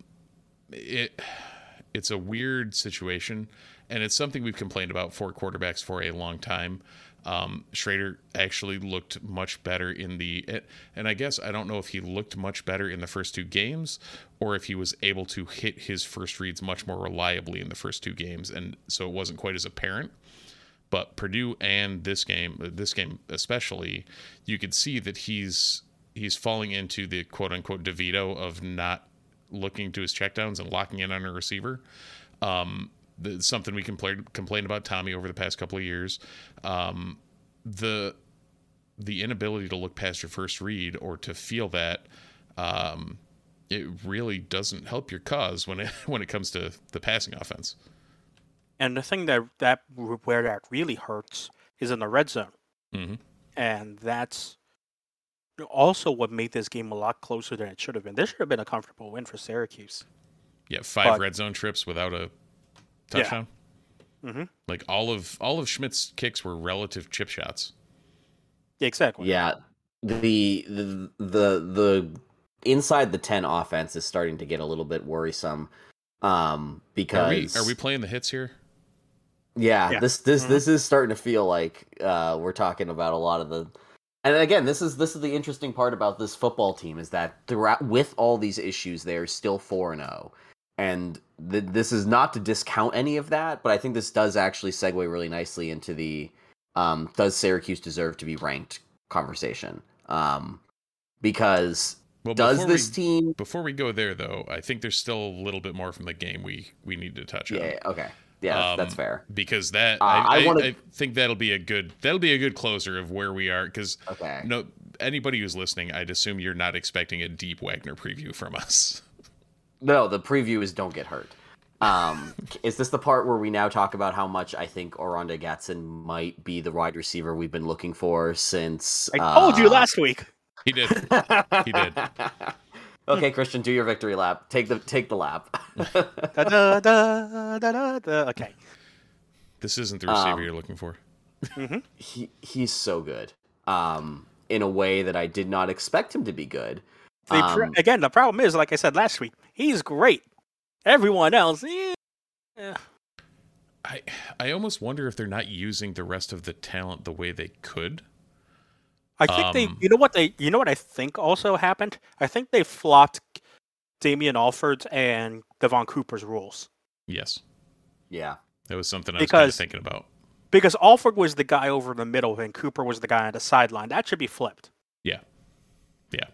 [SPEAKER 2] it It's a weird situation, and it's something we've complained about for quarterbacks for a long time. Um, Schrader actually looked much better in the, and I guess I don't know if he looked much better in the first two games or if he was able to hit his first reads much more reliably in the first two games, and so it wasn't quite as apparent. But Purdue and this game, this game especially, you could see that he's he's falling into the quote unquote DeVito of not looking to his checkdowns and locking in on a receiver. Um, the, something we complained complained about Tommy over the past couple of years. Um, the the inability to look past your first read or to feel that, um, it really doesn't help your cause when it when it comes to the passing offense.
[SPEAKER 3] And the thing that that where that really hurts is in the red zone,
[SPEAKER 2] Mm-hmm.
[SPEAKER 3] and that's also what made this game a lot closer than it should have been. This should have been a comfortable win for Syracuse.
[SPEAKER 2] Yeah, five
[SPEAKER 3] But-
[SPEAKER 2] red zone trips without a touchdown.
[SPEAKER 3] Mm-hmm.
[SPEAKER 2] Like all of all of Schmidt's kicks were relative chip shots.
[SPEAKER 3] Exactly.
[SPEAKER 4] Yeah, the the the the inside the ten offense is starting to get a little bit worrisome. Um, because
[SPEAKER 2] Are we are we playing the hits here?
[SPEAKER 4] Yeah,
[SPEAKER 3] Yeah.
[SPEAKER 4] this this
[SPEAKER 3] Mhm.
[SPEAKER 4] this is starting to feel like uh, we're talking about a lot of the, and again, this is this is the interesting part about this football team is that throughout with all these issues, they're still four and zero, and th- this is not to discount any of that, but I think this does actually segue really nicely into the um, does Syracuse deserve to be ranked conversation, um, because
[SPEAKER 2] Well,
[SPEAKER 4] does
[SPEAKER 2] before
[SPEAKER 4] this
[SPEAKER 2] we,
[SPEAKER 4] team?
[SPEAKER 2] before we go there though, I think there's still a little bit more from the game we we need to touch on.
[SPEAKER 4] Yeah, okay, yeah,
[SPEAKER 2] Um,
[SPEAKER 4] that's fair.
[SPEAKER 2] Because that
[SPEAKER 4] Uh,
[SPEAKER 2] I,
[SPEAKER 4] I
[SPEAKER 2] I,
[SPEAKER 4] wanna-
[SPEAKER 2] I think that'll be a good that'll be a good closer of where we are. Because
[SPEAKER 4] Okay.
[SPEAKER 2] no anybody who's listening, I'd assume you're not expecting a deep Wagner preview from us.
[SPEAKER 4] No, the preview is don't get hurt. Um, is this the part where we now talk about how much I think Oronde Gadsden might be the wide receiver we've been looking for since?
[SPEAKER 3] I told you
[SPEAKER 4] uh,
[SPEAKER 3] last week.
[SPEAKER 2] He did. He did.
[SPEAKER 4] Okay, Christian, do your victory lap. Take the take the lap.
[SPEAKER 3] Da, da, da, da, da, da. Okay.
[SPEAKER 2] This isn't the receiver
[SPEAKER 4] Um,
[SPEAKER 2] you're looking for.
[SPEAKER 4] he he's so good. Um, in a way that I did not expect him to be good.
[SPEAKER 3] The pr-
[SPEAKER 4] Um,
[SPEAKER 3] again, the problem is, like I said last week, he's great. Everyone else, eh, eh.
[SPEAKER 2] I I almost wonder if they're not using the rest of the talent the way they could.
[SPEAKER 3] I think they.
[SPEAKER 2] Um,
[SPEAKER 3] You know what they? You know what I think also happened. I think they flopped Damian Alford's and Devon Cooper's rules
[SPEAKER 2] Yes,
[SPEAKER 4] yeah.
[SPEAKER 2] that was something I was kind of
[SPEAKER 3] Because-
[SPEAKER 2] thinking about.
[SPEAKER 3] because Alford was the guy over the middle and Cooper was the guy on the sideline. That should be flipped.
[SPEAKER 2] Yeah, yeah.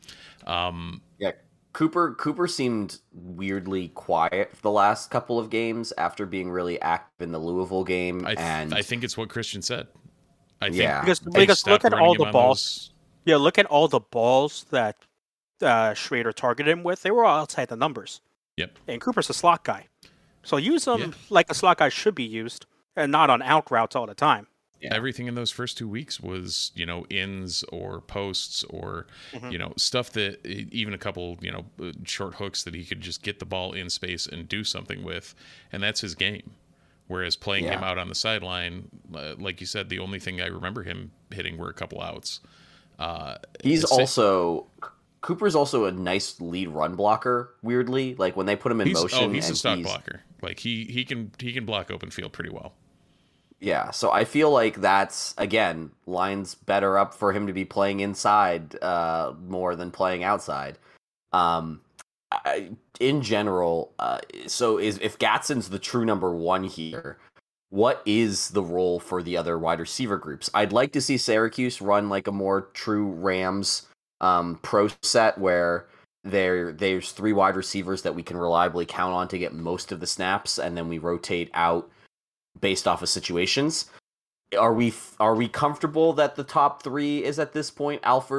[SPEAKER 2] Um,
[SPEAKER 4] Yeah, Cooper Cooper seemed weirdly quiet for the last couple of games after being really active in the Louisville game,
[SPEAKER 2] I th-
[SPEAKER 4] and
[SPEAKER 2] I think it's what Christian said. I think
[SPEAKER 4] Yeah.
[SPEAKER 3] Because
[SPEAKER 2] they
[SPEAKER 3] because
[SPEAKER 2] stopped
[SPEAKER 3] look at
[SPEAKER 2] running
[SPEAKER 3] all
[SPEAKER 2] him
[SPEAKER 3] the
[SPEAKER 2] on
[SPEAKER 3] balls.
[SPEAKER 2] those-
[SPEAKER 3] Yeah, look at all the balls that uh, Schrader targeted him with. They were all outside the numbers.
[SPEAKER 2] Yep.
[SPEAKER 3] And Cooper's a slot guy, so use him
[SPEAKER 2] Yeah.
[SPEAKER 3] like a slot guy should be used, and not on out routes all the time.
[SPEAKER 4] Yeah.
[SPEAKER 2] Everything in those first two weeks was, you know, ins or posts or,
[SPEAKER 3] Mhm.
[SPEAKER 2] you know, stuff that even a couple, you know, uh, short hooks that he could just get the ball in space and do something with. And that's his game. Whereas playing him
[SPEAKER 4] Yeah.
[SPEAKER 2] out on the sideline, uh, like you said, the only thing I remember him hitting were a couple outs. Uh,
[SPEAKER 4] he's
[SPEAKER 2] it's-
[SPEAKER 4] also Cooper's also a nice lead run blocker. Weirdly, like when they put him in
[SPEAKER 2] he's,
[SPEAKER 4] motion,
[SPEAKER 2] oh, he's a
[SPEAKER 4] and
[SPEAKER 2] stock
[SPEAKER 4] he's-
[SPEAKER 2] blocker. Like he, he can he can block open field pretty well.
[SPEAKER 4] Yeah, so I feel like that's again lines better up for him to be playing inside uh, more than playing outside. Um, I, in general, uh, so is if Gadsden's the true number one here, what is the role for the other wide receiver groups? I'd like to see Syracuse run like a more true Rams um, pro set where there there's three wide receivers that we can reliably count on to get most of the snaps, and then we rotate out based off of situations. Are we are we comfortable that the top three is at this point Alford,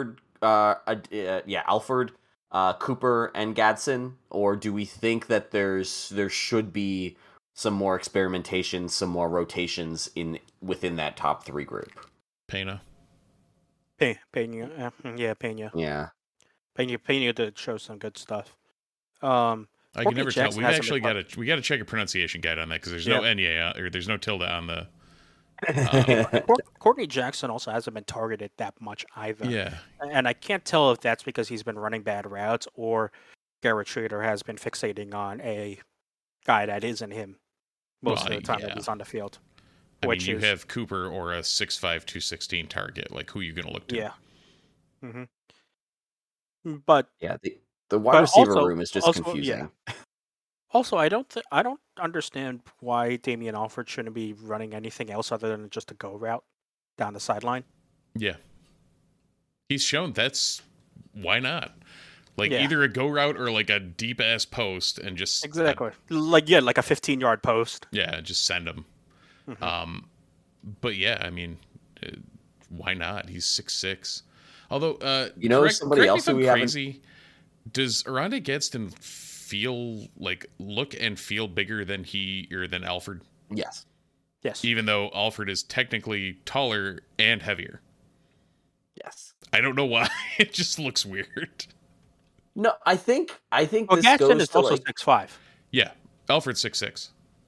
[SPEAKER 4] uh, uh, uh yeah, Alford, uh, Cooper, and Gadsden, or do we think that there's there should be some more experimentation, some more rotations in within that top three group?
[SPEAKER 2] Pena.
[SPEAKER 3] Pe- Pena, uh, yeah, Pena.
[SPEAKER 4] Yeah.
[SPEAKER 3] Pena, Pena did show some good stuff. Um,
[SPEAKER 2] I can
[SPEAKER 3] Courtney
[SPEAKER 2] never
[SPEAKER 3] Jackson
[SPEAKER 2] tell. We've
[SPEAKER 3] hasn't
[SPEAKER 2] actually
[SPEAKER 3] been
[SPEAKER 2] got to we got to check a pronunciation guide on that because there's no N Y A or there's no tilde on the.
[SPEAKER 3] Cour- Courtney Jackson also hasn't been targeted that much either.
[SPEAKER 2] Yeah,
[SPEAKER 3] And I can't tell if that's because he's been running bad routes or Garrett Schrader has been fixating on a guy that isn't him most
[SPEAKER 2] Well,
[SPEAKER 3] of the time
[SPEAKER 2] yeah.
[SPEAKER 3] that he's on the field.
[SPEAKER 2] I mean,
[SPEAKER 3] which
[SPEAKER 2] you
[SPEAKER 3] is-
[SPEAKER 2] have Cooper or a six five, two sixteen target. Like, who are you going to look to?
[SPEAKER 3] Yeah. hmm But
[SPEAKER 4] Yeah, the the wide
[SPEAKER 3] But
[SPEAKER 4] receiver
[SPEAKER 3] also-
[SPEAKER 4] room is just
[SPEAKER 3] also,
[SPEAKER 4] confusing.
[SPEAKER 3] also, I don't th- I don't understand why Damian Alford shouldn't be running anything else other than just a go route down the sideline.
[SPEAKER 2] Yeah. He's shown that's why not. Like
[SPEAKER 3] Yeah.
[SPEAKER 2] either a go route or like a deep ass post and just
[SPEAKER 3] Exactly. Like yeah, like a fifteen yard post.
[SPEAKER 2] yeah, just send him.
[SPEAKER 3] Mhm.
[SPEAKER 2] Um, but yeah, I mean, uh, why not? He's six six. Although, uh,
[SPEAKER 4] You know
[SPEAKER 2] correct,
[SPEAKER 4] somebody
[SPEAKER 2] correct me
[SPEAKER 4] else
[SPEAKER 2] if
[SPEAKER 4] who
[SPEAKER 2] I'm
[SPEAKER 4] we haven't-
[SPEAKER 2] crazy. Does Aranda Gadsden feel like look and feel bigger than he or than Alfred?
[SPEAKER 4] Yes.
[SPEAKER 3] Yes.
[SPEAKER 2] Even though Alfred is technically taller and heavier.
[SPEAKER 4] Yes.
[SPEAKER 2] I don't know why. It just looks weird.
[SPEAKER 4] No, I think I think
[SPEAKER 3] Well,
[SPEAKER 4] this
[SPEAKER 3] Gadsden
[SPEAKER 4] goes
[SPEAKER 3] is
[SPEAKER 4] to
[SPEAKER 3] also
[SPEAKER 4] like
[SPEAKER 3] six five.
[SPEAKER 2] Yeah, Alfred's six six.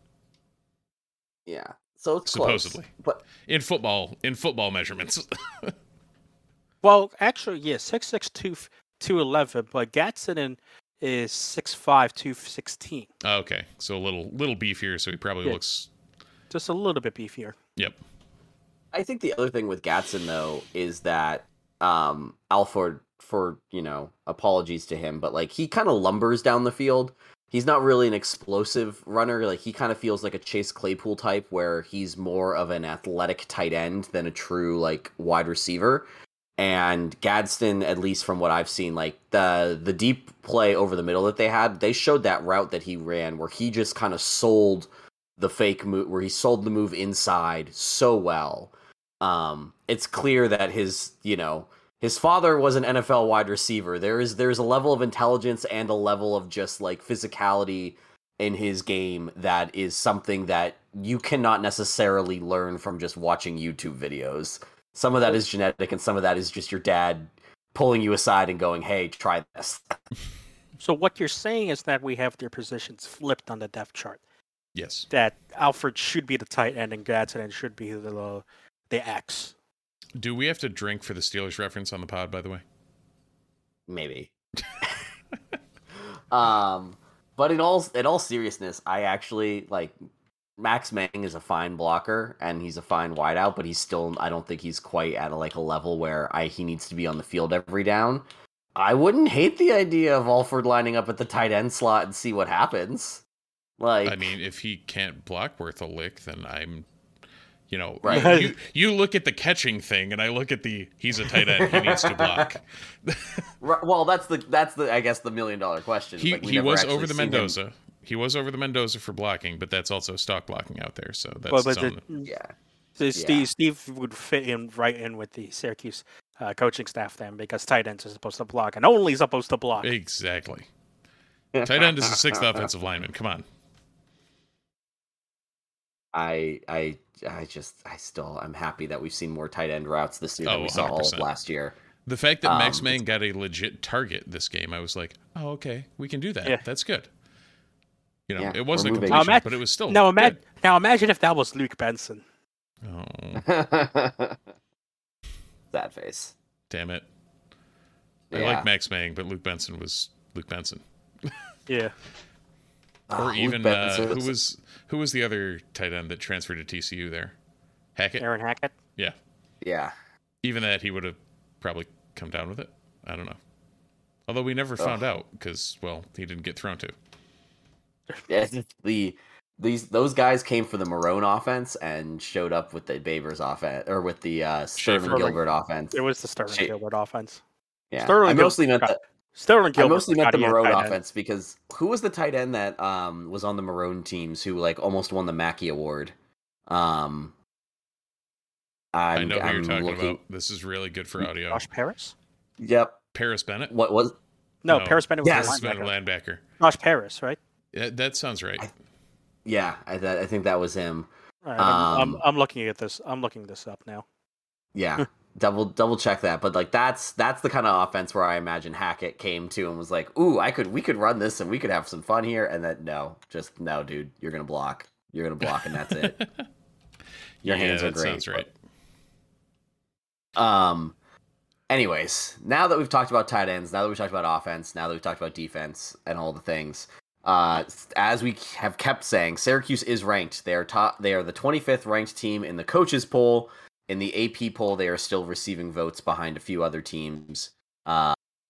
[SPEAKER 4] yeah. So it's close.
[SPEAKER 2] Supposedly.
[SPEAKER 4] But
[SPEAKER 2] In football, in football measurements.
[SPEAKER 3] Well, actually, yeah, six six two two eleven, but Gadsden is six five two sixteen.
[SPEAKER 2] Okay, so a little little beefier, so he probably
[SPEAKER 3] Yeah.
[SPEAKER 2] looks.
[SPEAKER 3] Just a little bit beefier.
[SPEAKER 2] Yep.
[SPEAKER 4] I think the other thing with Gadsden though is that um Alford, for you know, apologies to him, but like he kind of lumbers down the field. He's not really an explosive runner. Like he kind of feels like a Chase Claypool type, where he's more of an athletic tight end than a true like wide receiver. And Gadsden, at least from what I've seen, like the the deep play over the middle that they had, they showed that route that he ran where he just kind of sold the fake move, where he sold the move inside so well. Um, it's clear that his, you know, his father was an N F L wide receiver. There is there's a level of intelligence and a level of just like physicality in his game that is something that you cannot necessarily learn from just watching YouTube videos. Some of that is genetic, and some of that is just your dad pulling you aside and going, "Hey, try this."
[SPEAKER 3] So what you're saying is that we have their positions flipped on the depth chart.
[SPEAKER 2] Yes.
[SPEAKER 3] That Alfred should be the tight end and Gadsden should be the the X.
[SPEAKER 2] Do we have to drink for the Steelers reference on the pod, by the way?
[SPEAKER 4] Maybe. um, but in all in all seriousness, I actually like Max Mang is a fine blocker and he's a fine wideout, but he's still I don't think he's quite at a, like a level where I he needs to be on the field every down. I wouldn't hate the idea of Alford lining up at the tight end slot and see what happens. Like,
[SPEAKER 2] I mean, if he can't block worth a lick, then I'm, you know,
[SPEAKER 4] Right.
[SPEAKER 2] you, you look at the catching thing, and I look at the he's a tight end, he needs to block.
[SPEAKER 4] Right, well, that's the that's the I guess the million dollar question.
[SPEAKER 2] He
[SPEAKER 4] Like, we
[SPEAKER 2] he
[SPEAKER 4] never
[SPEAKER 2] was
[SPEAKER 4] actually
[SPEAKER 2] over the
[SPEAKER 4] seen him-
[SPEAKER 2] Mendoza. He was over the Mendoza for blocking, but that's also stock blocking out there, so that's
[SPEAKER 3] But, but
[SPEAKER 2] its own.
[SPEAKER 3] the,
[SPEAKER 4] Yeah.
[SPEAKER 3] so
[SPEAKER 4] Yeah.
[SPEAKER 3] Steve Steve would fit in right in with the Syracuse uh, coaching staff then, because tight ends are supposed to block and only supposed to block.
[SPEAKER 2] Exactly. Tight end is the sixth offensive lineman. Come on.
[SPEAKER 4] I I I just I still I'm happy that we've seen more tight end routes this year than
[SPEAKER 2] Oh,
[SPEAKER 4] we saw all of
[SPEAKER 2] one hundred percent.
[SPEAKER 4] last year.
[SPEAKER 2] The fact that Max
[SPEAKER 4] Um,
[SPEAKER 2] Mang got a legit target this game, I was like, oh, okay, we can do that.
[SPEAKER 3] Yeah.
[SPEAKER 2] That's good. You know,
[SPEAKER 4] Yeah,
[SPEAKER 2] it wasn't a
[SPEAKER 4] we're moving.
[SPEAKER 2] completion,
[SPEAKER 3] Now,
[SPEAKER 2] but it was still
[SPEAKER 3] Now, ima-
[SPEAKER 2] good.
[SPEAKER 3] now imagine if that was Luke Benson.
[SPEAKER 2] Oh,
[SPEAKER 4] Sad face.
[SPEAKER 2] damn it. I
[SPEAKER 4] Yeah.
[SPEAKER 2] like Max Mang, but Luke Benson was Luke Benson.
[SPEAKER 3] Yeah.
[SPEAKER 4] Ah,
[SPEAKER 2] Or
[SPEAKER 4] Luke
[SPEAKER 2] even, uh,
[SPEAKER 4] Benson
[SPEAKER 2] who
[SPEAKER 4] was-
[SPEAKER 2] was who was the other tight end that transferred to T C U there? Hackett?
[SPEAKER 3] Aaron Hackett.
[SPEAKER 2] Yeah.
[SPEAKER 4] Yeah.
[SPEAKER 2] Even that, he would have probably come down with it. I don't know. Although we never found out because, well, he didn't get thrown to.
[SPEAKER 4] Yeah, the these those guys came for the Marone offense and showed up with the Babers offense or with the uh, Sterling
[SPEAKER 2] Schaefer.
[SPEAKER 4] Gilbert offense.
[SPEAKER 3] It was the Sterling
[SPEAKER 4] Shit.
[SPEAKER 3] Gilbert offense.
[SPEAKER 4] Yeah,
[SPEAKER 3] Sterling
[SPEAKER 4] I mostly
[SPEAKER 3] Gilbert
[SPEAKER 4] meant
[SPEAKER 3] got-
[SPEAKER 4] the
[SPEAKER 3] Sterling
[SPEAKER 4] I
[SPEAKER 3] Gilbert.
[SPEAKER 4] mostly meant
[SPEAKER 3] got
[SPEAKER 4] the
[SPEAKER 3] you a
[SPEAKER 4] Marone
[SPEAKER 3] tight end.
[SPEAKER 4] offense because who was the tight end that um was on the Marone teams who like almost won the Mackey Award? Um, I'm,
[SPEAKER 2] I know who
[SPEAKER 4] I'm
[SPEAKER 2] you're talking
[SPEAKER 4] looking,
[SPEAKER 2] about. This is really good for audio.
[SPEAKER 3] Josh Paris.
[SPEAKER 4] Yep.
[SPEAKER 2] Paris Bennett?
[SPEAKER 4] What was?
[SPEAKER 3] No,
[SPEAKER 2] No.
[SPEAKER 3] Paris Bennett was
[SPEAKER 4] Yes.
[SPEAKER 3] a
[SPEAKER 2] Paris Bennett
[SPEAKER 3] linebacker.
[SPEAKER 2] linebacker.
[SPEAKER 3] Josh Paris, right?
[SPEAKER 2] Yeah, that sounds right.
[SPEAKER 4] I- Yeah, I, th- I think that was him.
[SPEAKER 3] All right, I'm, I'm
[SPEAKER 4] Um,
[SPEAKER 3] I'm looking at this. I'm looking this up now.
[SPEAKER 4] Yeah, double double check that. But like that's that's the kind of offense where I imagine Hackett came to and was like, "Ooh, I could we could run this and we could have some fun here." And then no, just no, dude, you're gonna block. You're gonna block, and that's it. Your
[SPEAKER 2] yeah,
[SPEAKER 4] hands are
[SPEAKER 2] that
[SPEAKER 4] great.
[SPEAKER 2] sounds right.
[SPEAKER 4] but- Um. Anyways, now that we've talked about tight ends, now that we've talked about offense, now that we've talked about defense and all the things, uh, as we have kept saying, Syracuse is ranked. They are top. They are the twenty-fifth ranked team in the coaches poll. In the A P poll, they are still receiving votes behind a few other teams. Uh,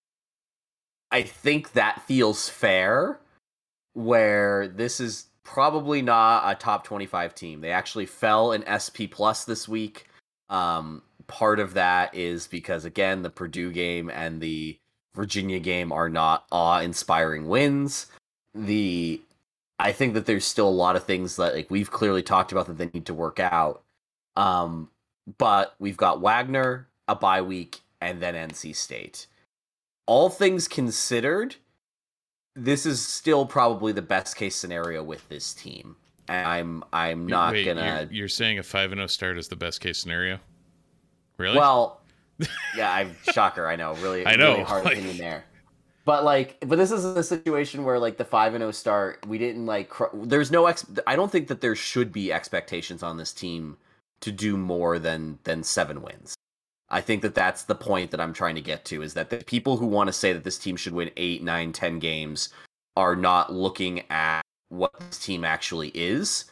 [SPEAKER 4] I think that feels fair, where this is probably not a top twenty-five team. They actually fell in S P plus this week. Um, part of that is because, again, the Purdue game and the Virginia game are not awe-inspiring wins. The I think that there's still a lot of things that like we've clearly talked about that they need to work out. Um, but we've got Wagner, a bye week, and then N C State. All things considered, this is still probably the best case scenario with this team. And I'm I'm not
[SPEAKER 2] Wait,
[SPEAKER 4] gonna.
[SPEAKER 2] You're, you're saying a five and oh start is the best case scenario? Really?
[SPEAKER 4] Well, yeah, I'm shocker. I know, really,
[SPEAKER 2] I know,
[SPEAKER 4] really hard
[SPEAKER 2] like-
[SPEAKER 4] opinion there. But like, but this is a situation where like the five and zero start, we didn't like. Cr- there's no ex. I don't think that there should be expectations on this team to do more than than seven wins. I think that that's the point that I'm trying to get to, is that the people who want to say that this team should win eight, nine, ten games are not looking at what this team actually is.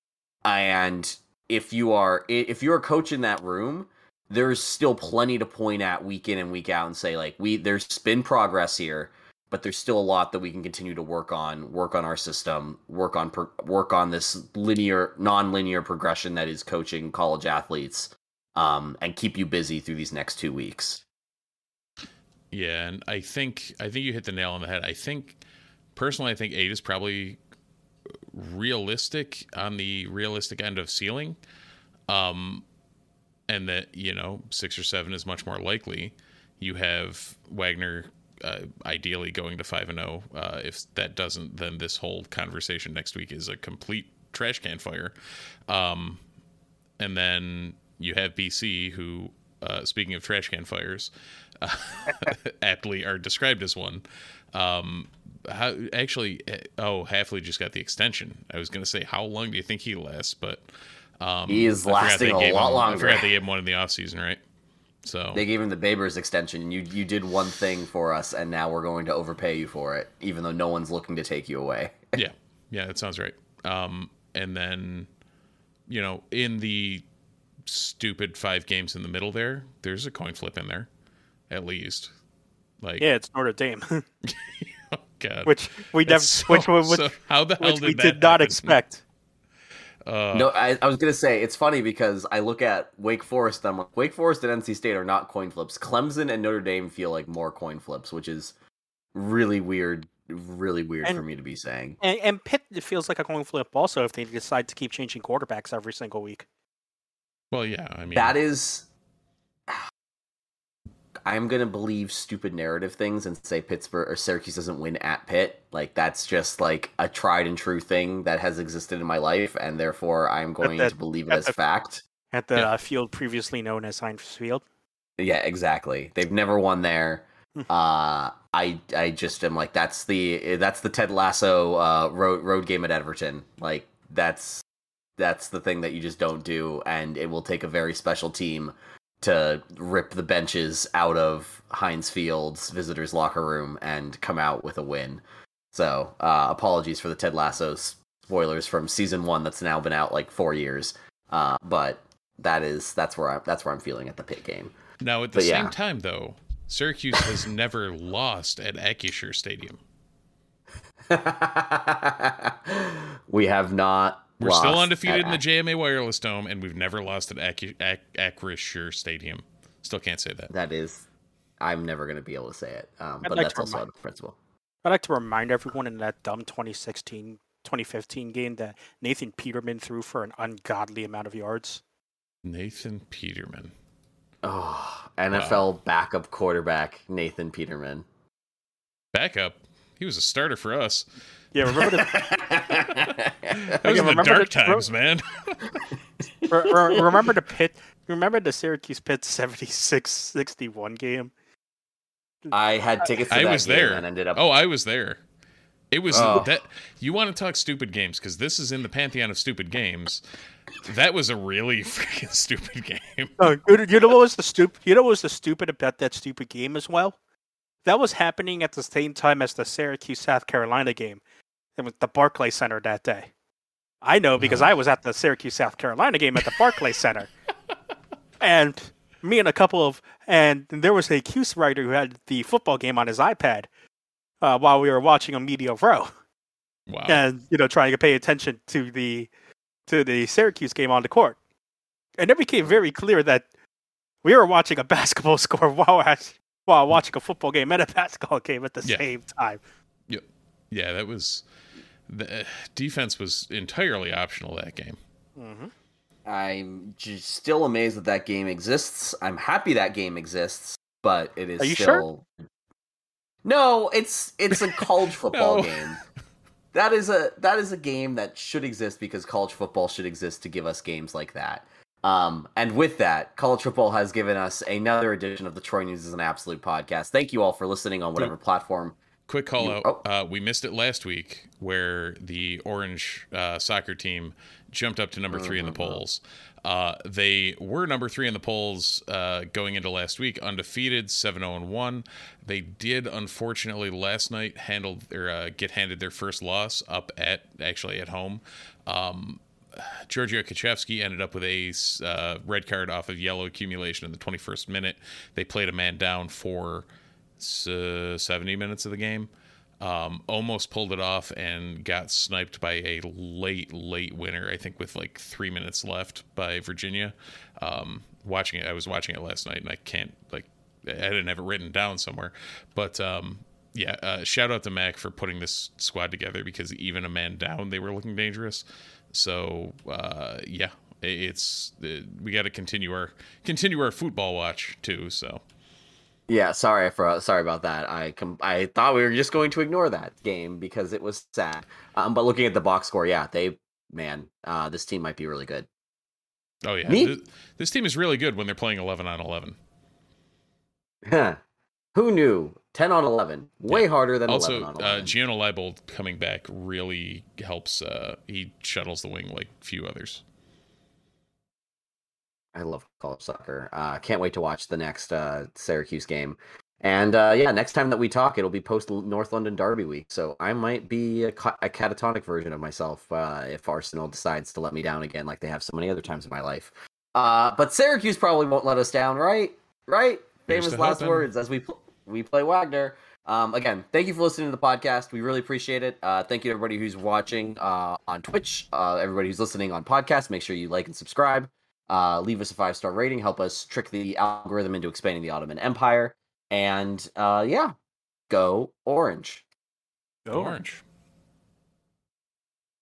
[SPEAKER 4] And if you are, if you're a coach in that room, there's still plenty to point at week in and week out and say, like, we there's been progress here, but there's still a lot that we can continue to work on, work on our system, work on pro- work on this linear, non-linear progression that is coaching college athletes, um, and keep you busy through these next two weeks.
[SPEAKER 2] Yeah, and I think I think you hit the nail on the head. I think personally, I think eight is probably realistic on the realistic end of ceiling, um, and that you know six or seven is much more likely. You have Wagner uh, ideally going to five and zero. Uh, if that doesn't, then this whole conversation next week is a complete trash can fire. Um, and then you have B C, who, uh, speaking of trash can fires, uh, aptly are described as one. Um, how actually? Oh, Hafley just got the extension. I was going to say, how long do you think he lasts? But um,
[SPEAKER 4] He is
[SPEAKER 2] I forgot
[SPEAKER 4] lasting
[SPEAKER 2] they
[SPEAKER 4] a
[SPEAKER 2] gave
[SPEAKER 4] lot
[SPEAKER 2] him,
[SPEAKER 4] longer.
[SPEAKER 2] I forgot they gave him one in the offseason, right? So
[SPEAKER 4] They gave him the Babers extension. You you did one thing for us, and now we're going to overpay you for it, even though no one's looking to take you away.
[SPEAKER 2] yeah, yeah, that sounds right. Um, and then, you know, in the stupid five games in the middle there, there's a coin flip in there, at least. Like,
[SPEAKER 3] Yeah, it's Notre Dame,
[SPEAKER 2] oh God,
[SPEAKER 3] which we never,
[SPEAKER 2] That's so-
[SPEAKER 3] which, we- which,
[SPEAKER 2] so how the hell
[SPEAKER 3] which
[SPEAKER 2] did
[SPEAKER 3] we
[SPEAKER 2] that
[SPEAKER 3] did not
[SPEAKER 2] happen?
[SPEAKER 3] expect.
[SPEAKER 2] Uh,
[SPEAKER 4] No, I, I was gonna say it's funny because I look at Wake Forest. And I'm like, Wake Forest and N C State are not coin flips. Clemson and Notre Dame feel like more coin flips, which is really weird. Really weird
[SPEAKER 3] And-
[SPEAKER 4] for me to be saying.
[SPEAKER 3] And, and Pitt, it feels like a coin flip also if they decide to keep changing quarterbacks every single week.
[SPEAKER 2] Well, yeah, I mean,
[SPEAKER 4] That is, I'm gonna believe stupid narrative things and say Pittsburgh or Syracuse doesn't win at Pitt. Like that's just like a tried and true thing that has existed in my life, and therefore I'm going
[SPEAKER 3] that-
[SPEAKER 4] to believe it
[SPEAKER 3] at
[SPEAKER 4] as
[SPEAKER 3] the-
[SPEAKER 4] fact.
[SPEAKER 3] At the
[SPEAKER 2] Yeah.
[SPEAKER 3] uh, field previously known as Heinz Field.
[SPEAKER 4] Yeah, exactly. They've never won there. uh, I I just am like that's the that's the Ted Lasso uh, road road game at Everton. Like that's that's the thing that you just don't do, and it will take a very special team to rip the benches out of Heinz Field's visitors' locker room and come out with a win. So uh, apologies for the Ted Lasso spoilers from season one that's now been out like four years. Uh, but that is that's where I that's where I'm feeling at the Pitt game.
[SPEAKER 2] now at the
[SPEAKER 4] but
[SPEAKER 2] same
[SPEAKER 4] yeah.
[SPEAKER 2] time, though, Syracuse has never lost at Acrisure Stadium.
[SPEAKER 4] We have not.
[SPEAKER 2] We're
[SPEAKER 4] lost
[SPEAKER 2] still undefeated
[SPEAKER 4] at
[SPEAKER 2] in the
[SPEAKER 4] Ac-
[SPEAKER 2] J M A Wireless Dome, and we've never lost at Ac- Ac- Acrisure Stadium. Still can't say that.
[SPEAKER 4] That is, I'm never going to be able to say it. Um,
[SPEAKER 3] I'd
[SPEAKER 4] but
[SPEAKER 3] like
[SPEAKER 4] that's
[SPEAKER 3] to
[SPEAKER 4] also
[SPEAKER 3] remind-
[SPEAKER 4] a principle.
[SPEAKER 3] I'd like to remind everyone in that dumb twenty sixteen twenty fifteen game that Nathan Peterman threw for an ungodly amount of yards.
[SPEAKER 2] Nathan Peterman.
[SPEAKER 4] Oh, N F L wow. backup quarterback Nathan Peterman.
[SPEAKER 2] Backup? He was a starter for us.
[SPEAKER 3] Yeah, remember the
[SPEAKER 2] that was in the dark the, times, re- man.
[SPEAKER 3] re- re- remember the Pitt? Remember the Syracuse Pitt seventy-six sixty-one game?
[SPEAKER 4] I had tickets. To
[SPEAKER 2] I
[SPEAKER 4] that
[SPEAKER 2] was
[SPEAKER 4] game
[SPEAKER 2] there.
[SPEAKER 4] And ended up.
[SPEAKER 2] Oh, I was there. It was
[SPEAKER 4] oh.
[SPEAKER 2] that. You want to talk stupid games because this is in the pantheon of stupid games. That was a really freaking stupid game.
[SPEAKER 3] Uh, you know what was the stupid? You know what was the stupid about that stupid game as well? That was happening at the same time as the Syracuse South Carolina game. It was the Barclays Center that day. I know because I was at the Syracuse South Carolina game at the Barclays Center, and me and a couple of and there was a Cuse writer who had the football game on his iPad uh, while we were watching on Media Row.
[SPEAKER 2] Wow!
[SPEAKER 3] And you know, trying to pay attention to the to the Syracuse game on the court, and it became very clear that we were watching a basketball score while while watching a football game and a basketball game at the
[SPEAKER 2] yeah.
[SPEAKER 3] same time.
[SPEAKER 2] Yep. Yeah, that was the uh, defense was entirely optional that game.
[SPEAKER 3] Mm-hmm.
[SPEAKER 4] I'm just still amazed that that game exists. I'm happy that game exists, but it is
[SPEAKER 3] Are you
[SPEAKER 4] still.
[SPEAKER 3] Sure?
[SPEAKER 4] No, it's it's a college football
[SPEAKER 2] no.
[SPEAKER 4] game. That is a that is a game that should exist because college football should exist to give us games like that. Um, and with that, college football has given us another edition of the Troy News is an Absolute podcast. Thank you all for listening on whatever platform.
[SPEAKER 2] Quick call
[SPEAKER 4] you,
[SPEAKER 2] out.
[SPEAKER 4] Oh.
[SPEAKER 2] Uh, we missed it last week where the Orange uh, soccer team jumped up to number three mm-hmm. in the polls. Uh, they were number three in the polls uh, going into last week, undefeated, seven oh and one. They did, unfortunately, last night handle or uh, get handed their first loss up at actually at home. Um, Giorgio Kaczewski ended up with a uh, red card off of yellow accumulation in the twenty-first minute. They played a man down for uh, seventy minutes of the game. Um, almost pulled it off and got sniped by a late, late winner, I think with like three minutes left by Virginia. Um, watching it, I was watching it last night and I can't, like, I didn't have it written down somewhere. But um, yeah, uh, shout out to Mac for putting this squad together because even a man down, they were looking dangerous. So uh, yeah, it's uh, we got to continue our continue our football watch too. So.
[SPEAKER 4] Yeah, sorry for sorry about that. I com- I thought we were just going to ignore that game because it was sad. Um, but looking at the box score, yeah, they man, uh, this team might be really good.
[SPEAKER 2] Oh yeah, this, this team is really good when they're playing eleven on eleven.
[SPEAKER 4] Huh. Who knew? ten on eleven, way yeah. harder than
[SPEAKER 2] also,
[SPEAKER 4] eleven on eleven.
[SPEAKER 2] Also, uh, Gianno Leibold coming back really helps. Uh, he shuttles the wing like few others.
[SPEAKER 4] I love college soccer. Uh, can't wait to watch the next uh, Syracuse game. And uh, yeah, next time that we talk, it'll be post North London Derby week. So I might be a, ca- a catatonic version of myself uh, if Arsenal decides to let me down again, like they have so many other times in my life. Uh, but Syracuse probably won't let us down, right? Right? Famous last happen. words as we pl- we play Wagner. Um, again, thank you for listening to the podcast. We really appreciate it. Uh, thank you to everybody who's watching uh, on Twitch. Uh, everybody who's listening on podcast, make sure you like and subscribe. Uh, leave us a five-star rating. Help us trick the algorithm into expanding the Ottoman Empire. And, uh, yeah, go Orange.
[SPEAKER 2] Go Orange.